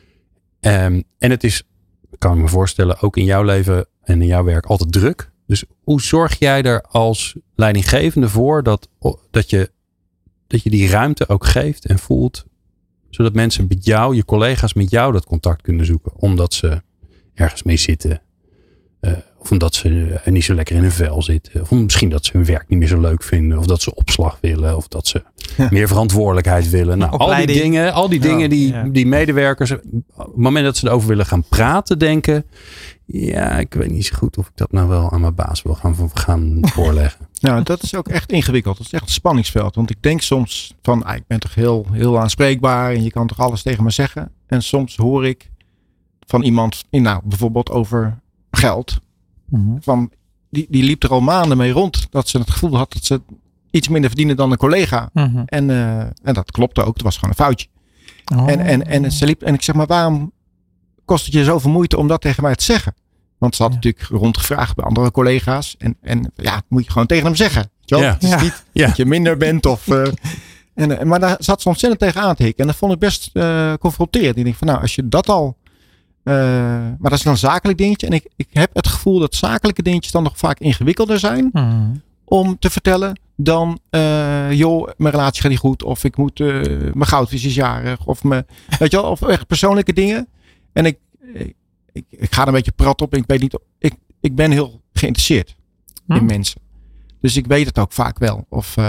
[SPEAKER 1] En het is, kan ik me voorstellen, ook in jouw leven en in jouw werk altijd druk. Dus hoe zorg jij er als leidinggevende voor dat je die ruimte ook geeft en voelt, zodat mensen met jou, je collega's met jou dat contact kunnen zoeken, omdat ze ergens mee zitten. Of omdat ze niet zo lekker in hun vel zitten. Of misschien dat ze hun werk niet meer zo leuk vinden. Of dat ze opslag willen. Of dat ze meer verantwoordelijkheid willen. Nou, al die dingen die medewerkers, op het moment dat ze erover willen gaan praten, denken, ja, ik weet niet zo goed of ik dat nou wel aan mijn baas wil gaan voorleggen.
[SPEAKER 4] Nou, dat is ook echt ingewikkeld. Dat is echt een spanningsveld. Want ik denk soms van, ik ben toch heel, heel aanspreekbaar. En je kan toch alles tegen me zeggen. En soms hoor ik van iemand, bijvoorbeeld over geld. Van, die liep er al maanden mee rond. Dat ze het gevoel had dat ze iets minder verdienen dan een collega. En dat klopte ook. Het was gewoon een foutje. En ze liep. En ik zeg, maar waarom kost het je zoveel moeite om dat tegen mij te zeggen? Want ze had natuurlijk rondgevraagd bij andere collega's. En moet je gewoon tegen hem zeggen. Het is niet dat je minder bent. Maar daar zat ze ontzettend tegen aan te hikken. En dat vond ik best confronterend. Ik denk van, als je dat al... maar dat is dan een zakelijk dingetje. En ik heb het gevoel dat zakelijke dingetjes dan nog vaak ingewikkelder zijn. Om te vertellen dan, mijn relatie gaat niet goed. Of ik moet, mijn goudvis is jarig. Of weet je wel, of echt persoonlijke dingen. En ik ga er een beetje prat op. En ik weet niet, ik ben heel geïnteresseerd in mensen. Dus ik weet het ook vaak wel.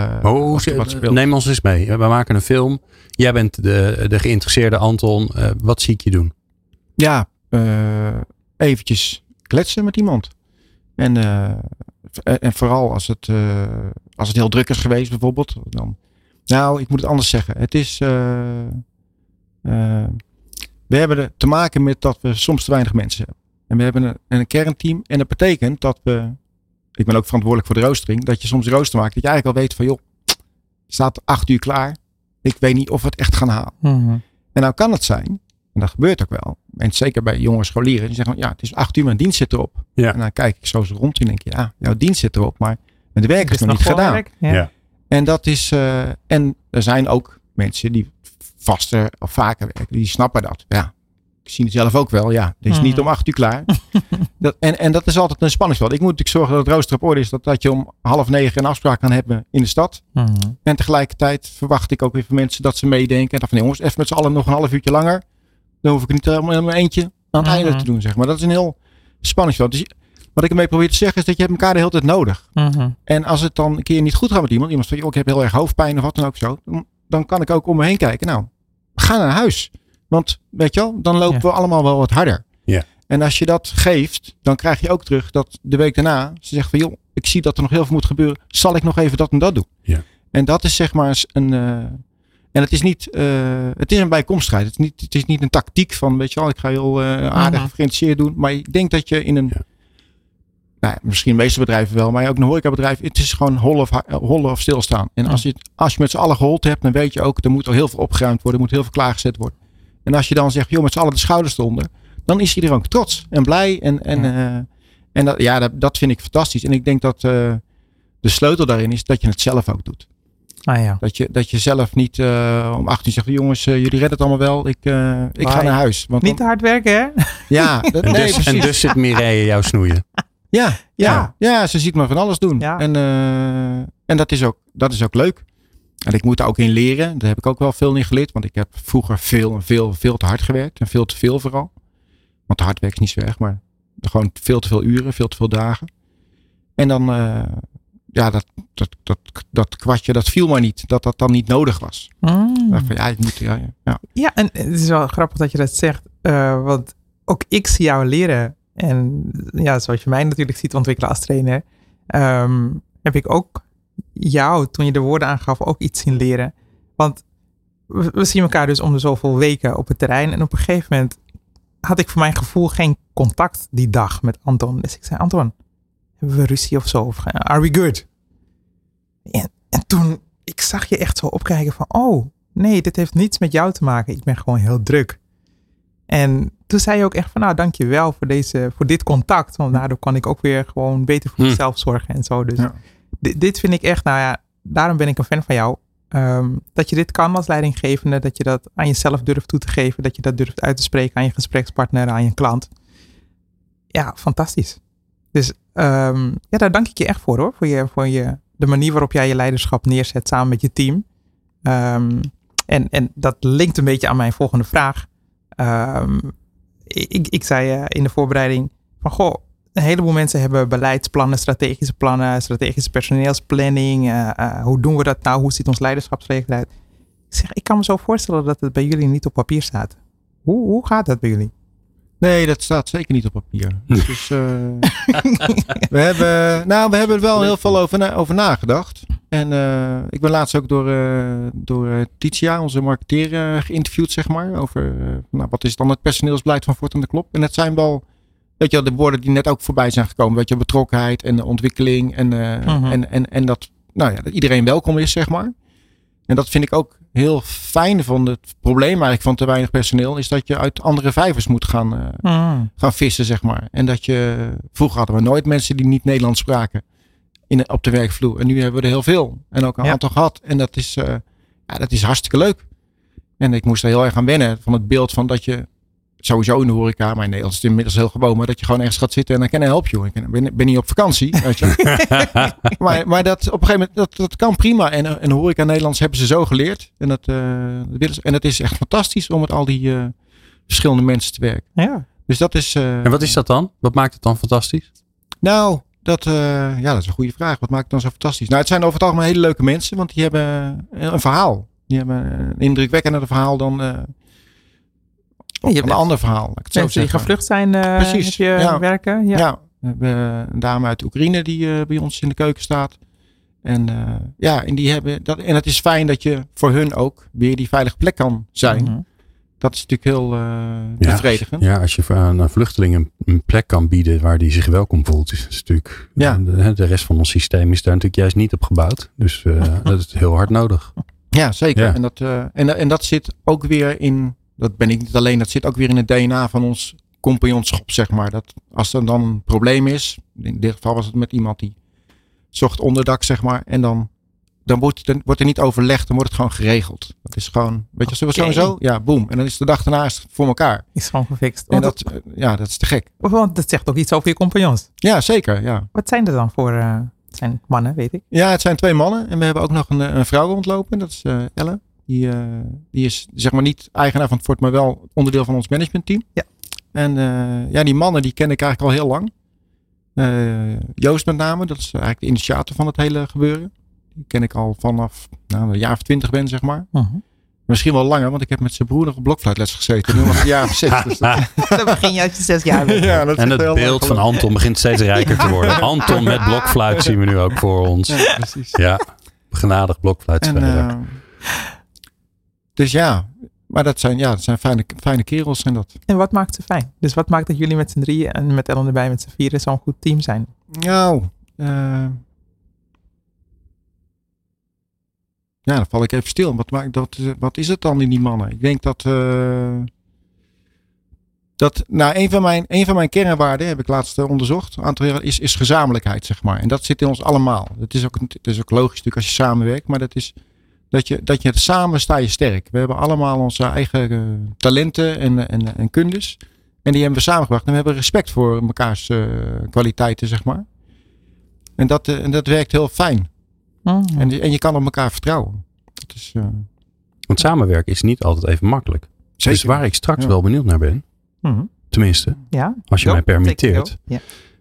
[SPEAKER 1] Neem ons eens mee. We maken een film. Jij bent de geïnteresseerde Anton. Wat zie ik je doen?
[SPEAKER 4] Ja, eventjes kletsen met iemand. En vooral als het heel druk is geweest bijvoorbeeld. Dan, ik moet het anders zeggen. Het is... we hebben te maken met dat we soms te weinig mensen hebben. En we hebben een kernteam. En dat betekent dat ik ben ook verantwoordelijk voor de roostering. Dat je soms een rooster maakt. Dat je eigenlijk al weet van, het staat 8 uur klaar. Ik weet niet of we het echt gaan halen. En nou kan het zijn. En dat gebeurt ook wel. En zeker bij jonge scholieren. Die zeggen, het is 8 uur, mijn dienst zit erop. Ja. En dan kijk ik zo rond en denk je, jouw dienst zit erop. Maar de werk is nog niet gedaan.
[SPEAKER 3] Ja.
[SPEAKER 4] En dat is, en er zijn ook mensen die vaster of vaker werken. Die snappen dat. Ja, ik zie het zelf ook wel. Ja, het is niet om 8 uur klaar. En dat is altijd een spanningsveld. Ik moet natuurlijk zorgen dat het rooster op orde is. Dat je om 8:30 een afspraak kan hebben in de stad. En tegelijkertijd verwacht ik ook weer van mensen dat ze meedenken. En dan van, jongens, even met z'n allen nog een half uurtje langer. Dan hoef ik niet helemaal in mijn eentje aan het einde te doen, zeg maar. Dat is een heel spanningsveld. Dus wat ik ermee probeer te zeggen is dat je hebt elkaar de hele tijd nodig. En als het dan een keer niet goed gaat met iemand zegt, ik heb heel erg hoofdpijn of wat dan ook zo. dan kan ik ook om me heen kijken. Nou, ga naar huis. Want weet je wel, dan lopen we allemaal wel wat harder.
[SPEAKER 1] Ja.
[SPEAKER 4] En als je dat geeft, dan krijg je ook terug dat de week daarna ze zegt van joh, ik zie dat er nog heel veel moet gebeuren. Zal ik nog even dat en dat doen?
[SPEAKER 1] Ja.
[SPEAKER 4] En dat is zeg maar en het is niet, het is een bijkomstigheid. Het is niet een tactiek van, weet je wel, ik ga heel aardig gefrentiseerd doen. Maar ik denk dat je in een, nou, misschien de meeste bedrijven wel, maar ook een horecabedrijf, het is gewoon hollen of stilstaan. En als je met z'n allen gehold hebt, dan weet je ook, er moet al heel veel opgeruimd worden, er moet heel veel klaargezet worden. En als je dan zegt, joh, met z'n allen de schouders eronder, dan is iedereen ook trots en blij. En dat vind ik fantastisch. En ik denk dat de sleutel daarin is dat je het zelf ook doet. Dat je zelf niet om 8 uur zegt, jongens, jullie redden het allemaal wel. Ik ga naar huis. Want
[SPEAKER 3] niet te hard werken, hè?
[SPEAKER 4] Ja.
[SPEAKER 1] En dus zit Mireille jou snoeien.
[SPEAKER 4] Ja, ze ziet me van alles doen. Ja. En dat is ook leuk. En ik moet daar ook in leren. Daar heb ik ook wel veel in geleerd. Want ik heb vroeger veel te hard gewerkt. En veel te veel vooral. Want te hard werk is niet zo erg. Maar gewoon veel te veel uren. Veel te veel dagen. En dan... dat kwartje, dat viel maar niet. Dat dan niet nodig was.
[SPEAKER 3] Ja, en het is wel grappig dat je dat zegt. Want ook ik zie jou leren. En ja, zoals je mij natuurlijk ziet ontwikkelen als trainer. Heb ik ook jou, toen je de woorden aangaf, ook iets zien leren. Want we zien elkaar dus om de zoveel weken op het terrein. En op een gegeven moment had ik voor mijn gevoel geen contact die dag met Anton. Dus ik zei, Anton, hebben we ruzie of zo? Of are we good? En toen, ik zag je echt zo opkijken van, oh, nee, dit heeft niets met jou te maken. Ik ben gewoon heel druk. En toen zei je ook echt van, nou, dankjewel voor dit contact. Want daardoor kan ik ook weer gewoon beter voor mezelf zorgen en zo. Dus dit vind ik echt, nou ja, daarom ben ik een fan van jou. Dat je dit kan als leidinggevende, dat je dat aan jezelf durft toe te geven, dat je dat durft uit te spreken aan je gesprekspartner, aan je klant. Ja, fantastisch. Dus daar dank ik je echt voor hoor. Voor de manier waarop jij je leiderschap neerzet samen met je team. En dat linkt een beetje aan mijn volgende vraag. Ik zei in de voorbereiding van goh, een heleboel mensen hebben beleidsplannen, strategische personeelsplanning. Hoe doen we dat nou? Hoe ziet ons leiderschapsregeling uit? Ik zeg, ik kan me zo voorstellen dat het bij jullie niet op papier staat. Hoe gaat dat bij jullie?
[SPEAKER 4] Nee, dat staat zeker niet op papier. Dus, we hebben er wel heel veel over nagedacht. En ik ben laatst ook door Titia, onze marketeer, geïnterviewd, zeg maar. Over wat is dan het personeelsbeleid van Fort en de Klop. En het zijn wel, weet je, de woorden die net ook voorbij zijn gekomen. Weet je, betrokkenheid en de ontwikkeling. En dat iedereen welkom is, zeg maar. En dat vind ik ook heel fijn van het probleem eigenlijk van te weinig personeel. Is dat je uit andere vijvers moet gaan vissen, zeg maar. En dat je, vroeger hadden we nooit mensen die niet Nederlands spraken op de werkvloer. En nu hebben we er heel veel. En ook een aantal gehad. En dat is hartstikke leuk. En ik moest er heel erg aan wennen van het beeld van dat je sowieso in de horeca, maar in Nederland is het inmiddels heel gewoon, maar dat je gewoon ergens gaat zitten en dan kan hij help je. Ik ben niet op vakantie. Weet je. maar dat op een gegeven moment, dat kan prima. En de horeca Nederlands hebben ze zo geleerd. En het is echt fantastisch om met al die verschillende mensen te werken.
[SPEAKER 3] Ja.
[SPEAKER 4] Dus dat is...
[SPEAKER 1] en wat is dat dan? Wat maakt het dan fantastisch?
[SPEAKER 4] Nou, dat is een goede vraag. Wat maakt het dan zo fantastisch? Nou, het zijn over het algemeen hele leuke mensen, want die hebben een verhaal. Die hebben een indrukwekkender verhaal dan... een ander verhaal.
[SPEAKER 3] Mensen die gevlucht zijn,
[SPEAKER 4] precies,
[SPEAKER 3] heb je werken?
[SPEAKER 4] Ja, we hebben een dame uit Oekraïne die bij ons in de keuken staat. En en die hebben dat. En het is fijn dat je voor hun ook weer die veilige plek kan zijn. Mm-hmm. Dat is natuurlijk heel bevredigend.
[SPEAKER 1] Ja, als je aan een vluchteling een plek kan bieden waar die zich welkom voelt, is het natuurlijk. De rest van ons systeem is daar natuurlijk juist niet op gebouwd. Dus dat is heel hard nodig.
[SPEAKER 4] Ja, zeker. Ja. En dat zit ook weer in. Dat ben ik niet alleen. Dat zit ook weer in het DNA van ons compagnonschap, zeg maar. Dat als er dan een probleem is. In dit geval was het met iemand die zocht onderdak, zeg maar. En dan wordt er niet overlegd. Dan wordt het gewoon geregeld. Dat is gewoon, weet je, sowieso. Ja, boom. En dan is de dag daarna voor elkaar.
[SPEAKER 3] Is gewoon gefixt.
[SPEAKER 4] En dat is te gek.
[SPEAKER 3] Want dat zegt ook iets over je compagnons.
[SPEAKER 4] Ja, zeker. Ja.
[SPEAKER 3] Wat zijn er dan voor... het zijn mannen, weet ik.
[SPEAKER 4] Ja, het zijn 2 mannen. En we hebben ook nog een vrouw rondlopen. Dat is Elle. Die is zeg maar niet eigenaar van het fort, maar wel onderdeel van ons managementteam.
[SPEAKER 3] Ja.
[SPEAKER 4] En die mannen die ken ik eigenlijk al heel lang. Joost met name, dat is eigenlijk de initiator van het hele gebeuren. Die ken ik al vanaf een jaar of 20 ben, zeg maar.
[SPEAKER 3] Uh-huh.
[SPEAKER 4] Misschien wel langer, want ik heb met zijn broer nog op blokfluitles gezeten. Nu was het een jaar of 6. Dus
[SPEAKER 3] Dan begin je als je 6 jaar bent.
[SPEAKER 4] ja, dat
[SPEAKER 1] En
[SPEAKER 4] is
[SPEAKER 1] het
[SPEAKER 4] heel
[SPEAKER 1] beeld
[SPEAKER 4] lang
[SPEAKER 1] van Anton begint steeds rijker te worden. Anton met blokfluit zien we nu ook voor ons.
[SPEAKER 4] Ja, precies.
[SPEAKER 1] Ja, genadig blokfluitspeler.
[SPEAKER 4] Dus ja, maar dat zijn fijne kerels zijn dat.
[SPEAKER 3] En wat maakt ze fijn? Dus wat maakt dat jullie met z'n drieën en met Ellen erbij met z'n vieren zo'n goed team zijn?
[SPEAKER 4] Nou, dan val ik even stil. Wat is het dan in die mannen? Ik denk dat een van mijn kernwaarden, heb ik laatst onderzocht, een aantal jaren, is gezamenlijkheid, zeg maar. En dat zit in ons allemaal. Het is ook logisch natuurlijk als je samenwerkt, maar dat is dat je samen sta je sterk. We hebben allemaal onze eigen talenten en kundes. En die hebben we samengebracht. En we hebben respect voor mekaars kwaliteiten, zeg maar. En dat werkt heel fijn.
[SPEAKER 3] Mm-hmm.
[SPEAKER 4] En je kan op elkaar vertrouwen. Dat is,
[SPEAKER 1] Want samenwerken is niet altijd even makkelijk.
[SPEAKER 4] zeker.
[SPEAKER 1] Dus waar ik straks wel benieuwd naar ben,
[SPEAKER 3] Mm-hmm.
[SPEAKER 1] tenminste,
[SPEAKER 3] Ja?
[SPEAKER 1] als je mij permitteert.
[SPEAKER 3] Ja.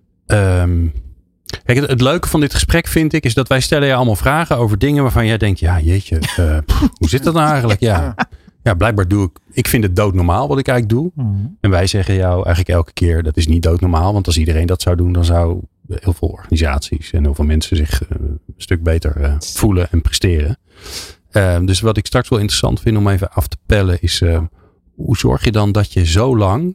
[SPEAKER 1] Kijk, het leuke van dit gesprek vind ik, is dat wij stellen je allemaal vragen over dingen waarvan jij denkt, ja jeetje, hoe zit dat nou eigenlijk? Ja, blijkbaar ik vind het doodnormaal wat ik eigenlijk doe.
[SPEAKER 3] Mm-hmm.
[SPEAKER 1] En wij zeggen jou eigenlijk elke keer, dat is niet doodnormaal. Want als iedereen dat zou doen, dan zou heel veel organisaties en heel veel mensen zich een stuk beter voelen en presteren. Dus wat ik straks wel interessant vind om even af te pellen is, hoe zorg je dan dat je zo lang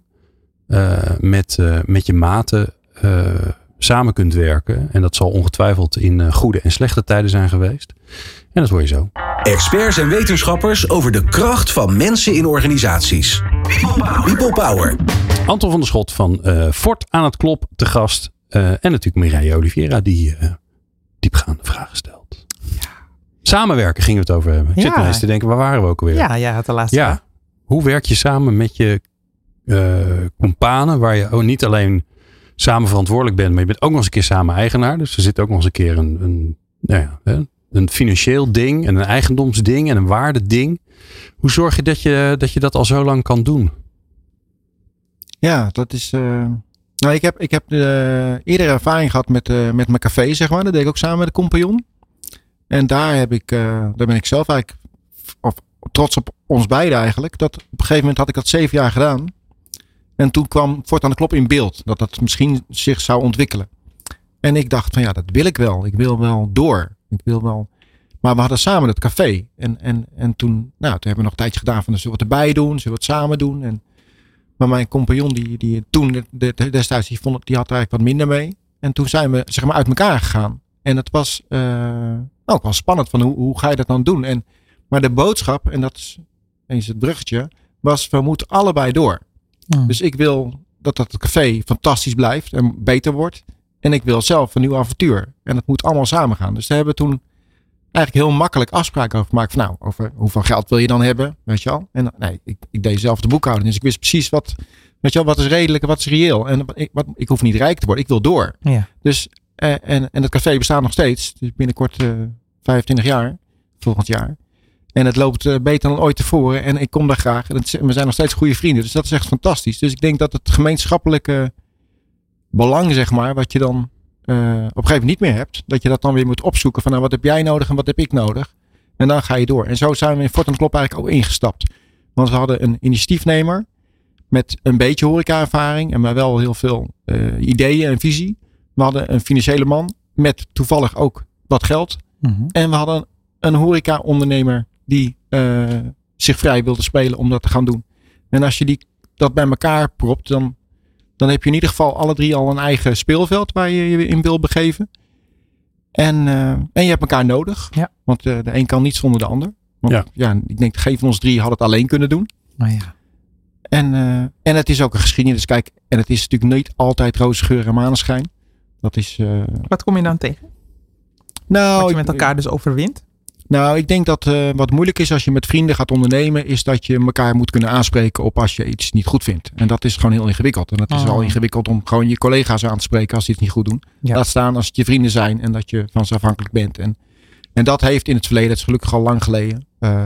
[SPEAKER 1] met je maten samen kunt werken. En dat zal ongetwijfeld in goede en slechte tijden zijn geweest. En dat hoor je zo.
[SPEAKER 2] Experts en wetenschappers over de kracht van mensen in organisaties. People Power.
[SPEAKER 1] Anton van der Schot van Fort aan het Klop te gast. En natuurlijk Mireille Oliveira die diepgaande vragen stelt. Ja. Samenwerken gingen we het over hebben. Ik zit nog eens te denken, waar waren we ook alweer?
[SPEAKER 3] Ja, jij had de laatste vraag.
[SPEAKER 1] Hoe werk je samen met je companen, waar je niet alleen samen verantwoordelijk bent, maar je bent ook nog eens een keer samen eigenaar. Dus er zit ook nog eens een keer een financieel ding en een eigendomsding en een waardeding. Hoe zorg je dat je dat al zo lang kan doen?
[SPEAKER 4] Ja, dat is. Ik heb eerder ervaring gehad met mijn café, zeg maar. Dat deed ik ook samen met de compagnon. En daar ben ik zelf eigenlijk trots op ons beiden eigenlijk. Dat op een gegeven moment had ik dat 7 jaar gedaan. En toen kwam Fort aan de Klop in beeld. Dat misschien zich zou ontwikkelen. En ik dacht van dat wil ik wel. Ik wil wel door. Maar we hadden samen het café. En toen hebben we nog een tijdje gedaan van zullen we het erbij doen? Zullen we het samen doen? Maar mijn compagnon die toen destijds die had er eigenlijk wat minder mee. En toen zijn we zeg maar uit elkaar gegaan. En het was ook wel spannend van hoe ga je dat dan doen? Maar de boodschap, en dat is eens het bruggetje, was we moeten allebei door. Mm. Dus ik wil dat het café fantastisch blijft en beter wordt. En ik wil zelf een nieuw avontuur. En dat moet allemaal samen gaan. Dus daar hebben we toen eigenlijk heel makkelijk afspraken over gemaakt. Van over hoeveel geld wil je dan hebben? Weet je wel? En ik deed zelf de boekhouding. Dus ik wist precies wat is redelijk en wat is reëel. En ik hoef niet rijk te worden. Ik wil door. Ja. Dus, en het café bestaat nog steeds. Dus binnenkort 25 jaar. Volgend jaar. En het loopt beter dan ooit tevoren. En ik kom daar graag. En we zijn nog steeds goede vrienden. Dus dat is echt fantastisch. Dus ik denk dat het gemeenschappelijke belang, zeg maar, wat je dan op een gegeven moment niet meer hebt. Dat je dat dan weer moet opzoeken van wat heb jij nodig en wat heb ik nodig. En dan ga je door. En zo zijn we in Fort aan de Klop eigenlijk ook ingestapt. Want we hadden een initiatiefnemer met een beetje horeca-ervaring. Maar wel heel veel ideeën en visie. We hadden een financiële man met toevallig ook wat geld. Mm-hmm. En we hadden een horeca-ondernemer die zich vrij wilde spelen om dat te gaan doen. En als je dat bij elkaar propt, dan heb je in ieder geval alle drie al een eigen speelveld waar je je in wil begeven. En je hebt elkaar nodig. Ja. Want de een kan niet zonder de ander. Want ik denk geen van ons drie had het alleen kunnen doen.
[SPEAKER 3] Maar ja.
[SPEAKER 4] En het is ook een geschiedenis. Kijk, en het is natuurlijk niet altijd roze geur en maneschijn. Dat is.
[SPEAKER 3] Wat kom je dan tegen?
[SPEAKER 4] Nou,
[SPEAKER 3] wat je met elkaar dus overwint?
[SPEAKER 4] Nou, ik denk dat wat moeilijk is als je met vrienden gaat ondernemen, is dat je elkaar moet kunnen aanspreken op als je iets niet goed vindt. En dat is gewoon heel ingewikkeld. En dat is al ingewikkeld om gewoon je collega's aan te spreken als die het niet goed doen. Ja. Laat staan als het je vrienden zijn en dat je van ze afhankelijk bent. En dat heeft in het verleden, het is gelukkig al lang geleden,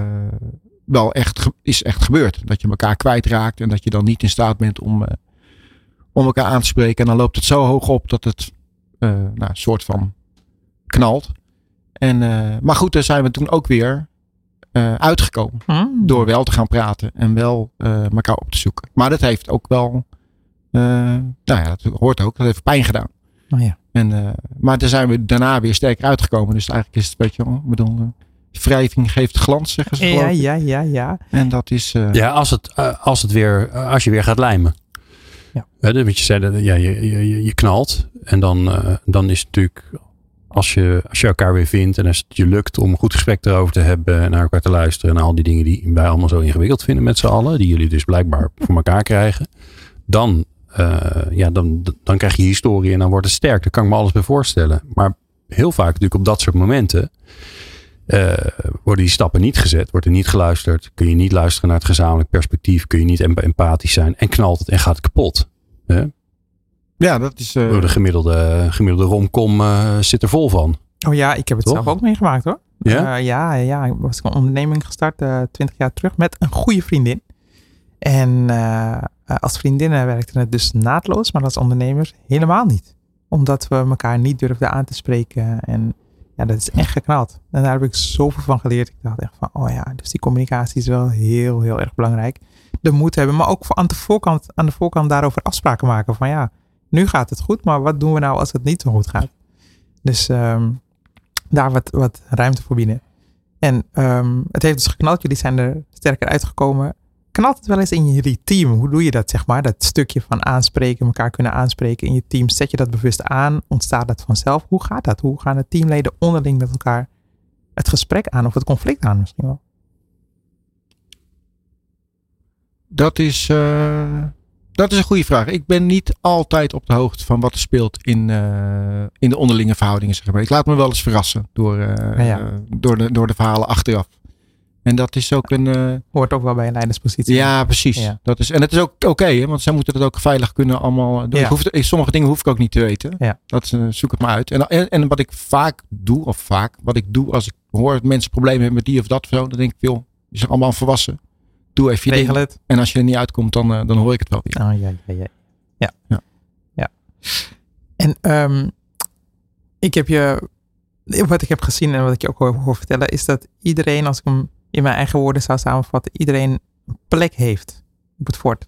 [SPEAKER 4] wel echt gebeurd. Dat je elkaar kwijtraakt en dat je dan niet in staat bent om elkaar aan te spreken. En dan loopt het zo hoog op dat het een soort van knalt. Maar goed, daar zijn we toen ook weer uitgekomen. Door wel te gaan praten en wel elkaar op te zoeken. Maar dat heeft ook wel, dat hoort ook, dat heeft pijn gedaan.
[SPEAKER 3] Oh ja.
[SPEAKER 4] Maar daar zijn we daarna weer sterker uitgekomen. Dus eigenlijk is het een beetje, wrijving geeft glans, zeggen ze geloof ik.
[SPEAKER 3] Ja.
[SPEAKER 4] En dat is...
[SPEAKER 1] als je weer gaat lijmen.
[SPEAKER 3] Ja.
[SPEAKER 1] Want je zei, je knalt. En dan is het natuurlijk, als je elkaar weer vindt en als het je lukt om een goed gesprek erover te hebben en naar elkaar te luisteren en al die dingen die wij allemaal zo ingewikkeld vinden met z'n allen, die jullie dus blijkbaar voor elkaar krijgen, dan krijg je historie en dan wordt het sterk. Daar kan ik me alles bij voorstellen. Maar heel vaak natuurlijk op dat soort momenten worden die stappen niet gezet, wordt er niet geluisterd, kun je niet luisteren naar het gezamenlijk perspectief, kun je niet empathisch zijn en knalt het en gaat het kapot.
[SPEAKER 4] Ja, dat is...
[SPEAKER 1] De gemiddelde romcom zit er vol van.
[SPEAKER 3] Oh ja, ik heb het
[SPEAKER 1] Toch?
[SPEAKER 3] zelf ook meegemaakt hoor.
[SPEAKER 1] Ja?
[SPEAKER 3] Ik was een onderneming gestart 20 jaar terug met een goede vriendin. En als vriendinnen werkte het dus naadloos, maar als ondernemers helemaal niet. Omdat we elkaar niet durfden aan te spreken. En ja, dat is echt geknald. En daar heb ik zoveel van geleerd. Ik dacht echt van, dus die communicatie is wel heel, heel erg belangrijk. De moed hebben, maar ook aan de voorkant daarover afspraken maken. Van nu gaat het goed, maar wat doen we nou als het niet zo goed gaat? Dus daar wat ruimte voor bieden. En het heeft dus geknald. Jullie zijn er sterker uitgekomen. Knalt het wel eens in je team? Hoe doe je dat, zeg maar? Dat stukje van aanspreken, elkaar kunnen aanspreken in je team. Zet je dat bewust aan? Ontstaat dat vanzelf? Hoe gaat dat? Hoe gaan de teamleden onderling met elkaar het gesprek aan? Of het conflict aan misschien wel?
[SPEAKER 4] Dat is een goede vraag. Ik ben niet altijd op de hoogte van wat er speelt in de onderlinge verhoudingen. Zeg maar. Ik laat me wel eens verrassen door de verhalen achteraf. En dat is ook
[SPEAKER 3] hoort ook wel bij een leiderspositie.
[SPEAKER 4] Ja, precies. Ja. En het is ook oké, want zij moeten het ook veilig kunnen allemaal doen. Ja. Sommige dingen hoef ik ook niet te weten. Ja. Zoek het maar uit. En wat ik vaak doe, als ik hoor dat mensen problemen hebben met die of dat of zo, dan denk ik, joh, je zijn allemaal volwassen. Doe even je
[SPEAKER 3] regel het.
[SPEAKER 4] En als je er niet uitkomt, dan hoor ik het wel weer.
[SPEAKER 3] Ja. En wat ik heb gezien en wat ik je ook hoor vertellen, is dat iedereen, als ik hem in mijn eigen woorden zou samenvatten, iedereen een plek heeft op het fort.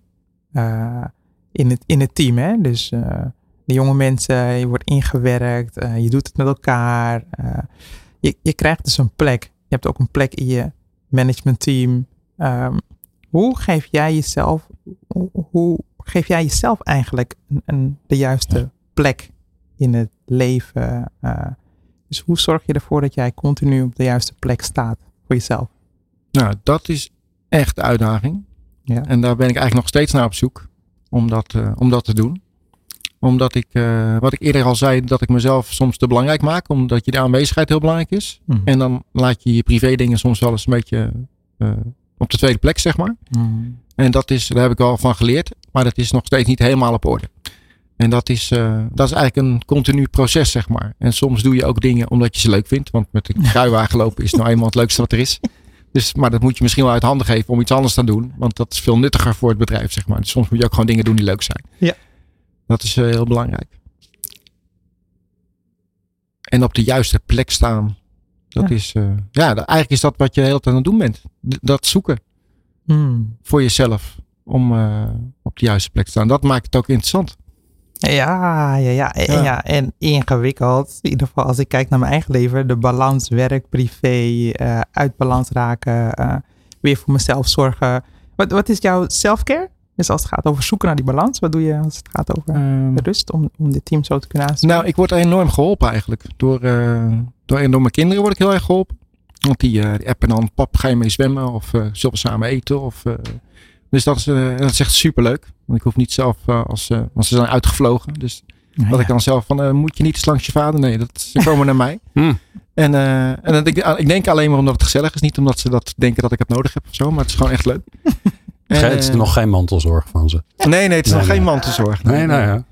[SPEAKER 3] In het team. Hè? Dus de jonge mensen, je wordt ingewerkt, je doet het met elkaar. Je krijgt dus een plek. Je hebt ook een plek in je managementteam. Hoe geef jij jezelf eigenlijk de juiste plek in het leven? Dus hoe zorg je ervoor dat jij continu op de juiste plek staat voor jezelf?
[SPEAKER 4] Nou, dat is echt de uitdaging. Ja. En daar ben ik eigenlijk nog steeds naar op zoek om dat te doen. Omdat ik, wat ik eerder al zei, dat ik mezelf soms te belangrijk maak. Omdat je de aanwezigheid heel belangrijk is. Mm-hmm. En dan laat je je privé dingen soms wel eens een beetje op de tweede plek, zeg maar. Mm-hmm. En daar heb ik wel van geleerd. Maar dat is nog steeds niet helemaal op orde. En dat is eigenlijk een continu proces, zeg maar. En soms doe je ook dingen omdat je ze leuk vindt. Want met een kruiwagen lopen is nou eenmaal het leukste wat er is. Maar dat moet je misschien wel uit handen geven om iets anders te doen. Want dat is veel nuttiger voor het bedrijf, zeg maar. Dus soms moet je ook gewoon dingen doen die leuk zijn. Ja. Dat is heel belangrijk. En op de juiste plek staan. Dat is, eigenlijk is dat wat je de hele tijd aan het doen bent. Dat zoeken. Voor jezelf. Om op de juiste plek te staan. Dat maakt het ook interessant.
[SPEAKER 3] Ja. En ingewikkeld. In ieder geval als ik kijk naar mijn eigen leven. De balans werk, privé, uit balans raken. Weer voor mezelf zorgen. Wat is jouw self-care? Dus als het gaat over zoeken naar die balans. Wat doe je als het gaat over de rust? Om dit team zo te kunnen aansturen?
[SPEAKER 4] Nou, ik word enorm geholpen eigenlijk. Door mijn kinderen word ik heel erg geholpen. Want die appen dan, pap, ga je mee zwemmen? Of zullen we samen eten? Dus dat is echt superleuk. Want ik hoef niet zelf, want ze zijn uitgevlogen. Dus dat ik dan zelf van, moet je niet eens langs je vader? Nee, ze komen naar mij. En ik denk alleen maar omdat het gezellig is. Niet omdat ze dat denken dat ik het nodig heb of zo. Maar het is gewoon echt leuk.
[SPEAKER 1] Het is nog geen mantelzorg van ze.
[SPEAKER 4] Nee, het is nog geen mantelzorg.
[SPEAKER 1] Nee, nou ja.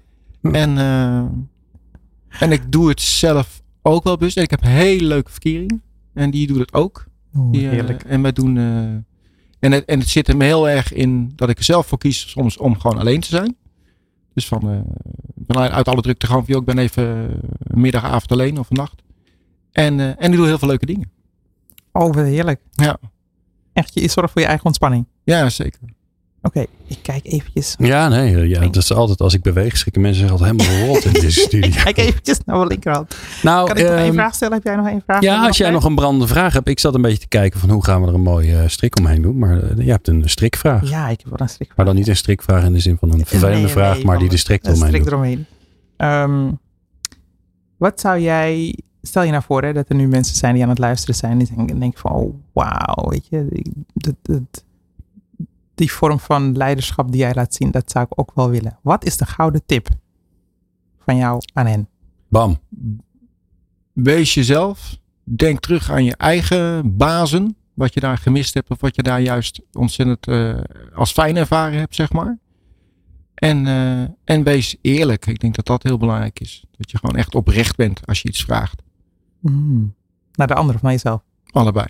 [SPEAKER 4] En ik doe het zelf ook wel bewust. En ik heb een hele leuke verkering. En die doet het ook.
[SPEAKER 3] Heerlijk.
[SPEAKER 4] En wij doen... En het zit hem heel erg in dat ik er zelf voor kies soms om gewoon alleen te zijn. Dus uit alle drukte gewoon van, ik ben even een middagavond alleen of een nacht. En ik doe heel veel leuke dingen.
[SPEAKER 3] Oh, wat heerlijk.
[SPEAKER 4] Ja.
[SPEAKER 3] Echt, je zorgt voor je eigen ontspanning.
[SPEAKER 4] Ja, zeker.
[SPEAKER 3] Oké, ik kijk eventjes.
[SPEAKER 1] Ja, nee. Ja, dat is altijd als ik beweeg, schrikken mensen zich altijd helemaal rot in deze studie.
[SPEAKER 3] Kijk eventjes naar mijn linkerhand.
[SPEAKER 1] Nou,
[SPEAKER 3] Kan ik nog één vraag stellen? Heb jij nog één vraag?
[SPEAKER 1] Ja, als jij nog een brandende vraag hebt. Ik zat een beetje te kijken van hoe gaan we er een mooie strik omheen doen. Maar je hebt een strikvraag.
[SPEAKER 3] Ja, ik heb wel een strikvraag.
[SPEAKER 1] Maar dan niet een strikvraag in de zin van een vervelende vraag, maar die de strik eromheen doet.
[SPEAKER 3] Wat zou jij... Stel je nou voor dat er nu mensen zijn die aan het luisteren zijn. Die denken van, oh, wauw, weet je. Die vorm van leiderschap die jij laat zien, dat zou ik ook wel willen. Wat is de gouden tip van jou aan hen?
[SPEAKER 1] Bam.
[SPEAKER 4] Wees jezelf. Denk terug aan je eigen bazen. Wat je daar gemist hebt of wat je daar juist ontzettend als fijn ervaren hebt, zeg maar. En wees eerlijk. Ik denk dat dat heel belangrijk is. Dat je gewoon echt oprecht bent als je iets vraagt.
[SPEAKER 3] Naar de ander of naar jezelf?
[SPEAKER 4] Allebei.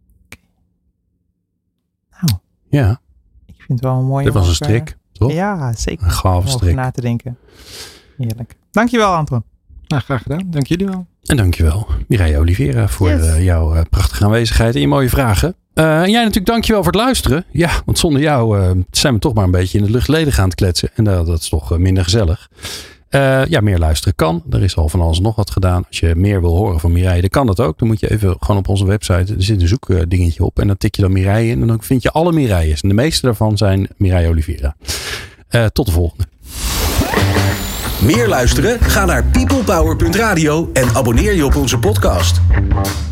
[SPEAKER 3] Nou.
[SPEAKER 1] Ja.
[SPEAKER 3] Ik vind het wel een mooie...
[SPEAKER 1] Dit was een strik, toch?
[SPEAKER 3] Ja, zeker.
[SPEAKER 1] Een gave strik.
[SPEAKER 3] Om na te denken. Heerlijk. Dankjewel, Anton.
[SPEAKER 4] Nou, graag gedaan. Dank jullie wel.
[SPEAKER 1] En dankjewel, Mireille Oliveira, voor jouw prachtige aanwezigheid en je mooie vragen. En jij natuurlijk dankjewel voor het luisteren. Ja, want zonder jou zijn we toch maar een beetje in de luchtleden aan het kletsen. En dat is toch minder gezellig. Meer luisteren kan. Er is al van alles nog wat gedaan. Als je meer wil horen van Mireille, dan kan dat ook. Dan moet je even gewoon op onze website. Er zit een zoekdingetje op. En dan tik je dan Mireille in. En dan vind je alle Mireilles. En de meeste daarvan zijn Mireille Oliveira. Tot de volgende.
[SPEAKER 2] Meer luisteren? Ga naar peoplepower.radio en abonneer je op onze podcast.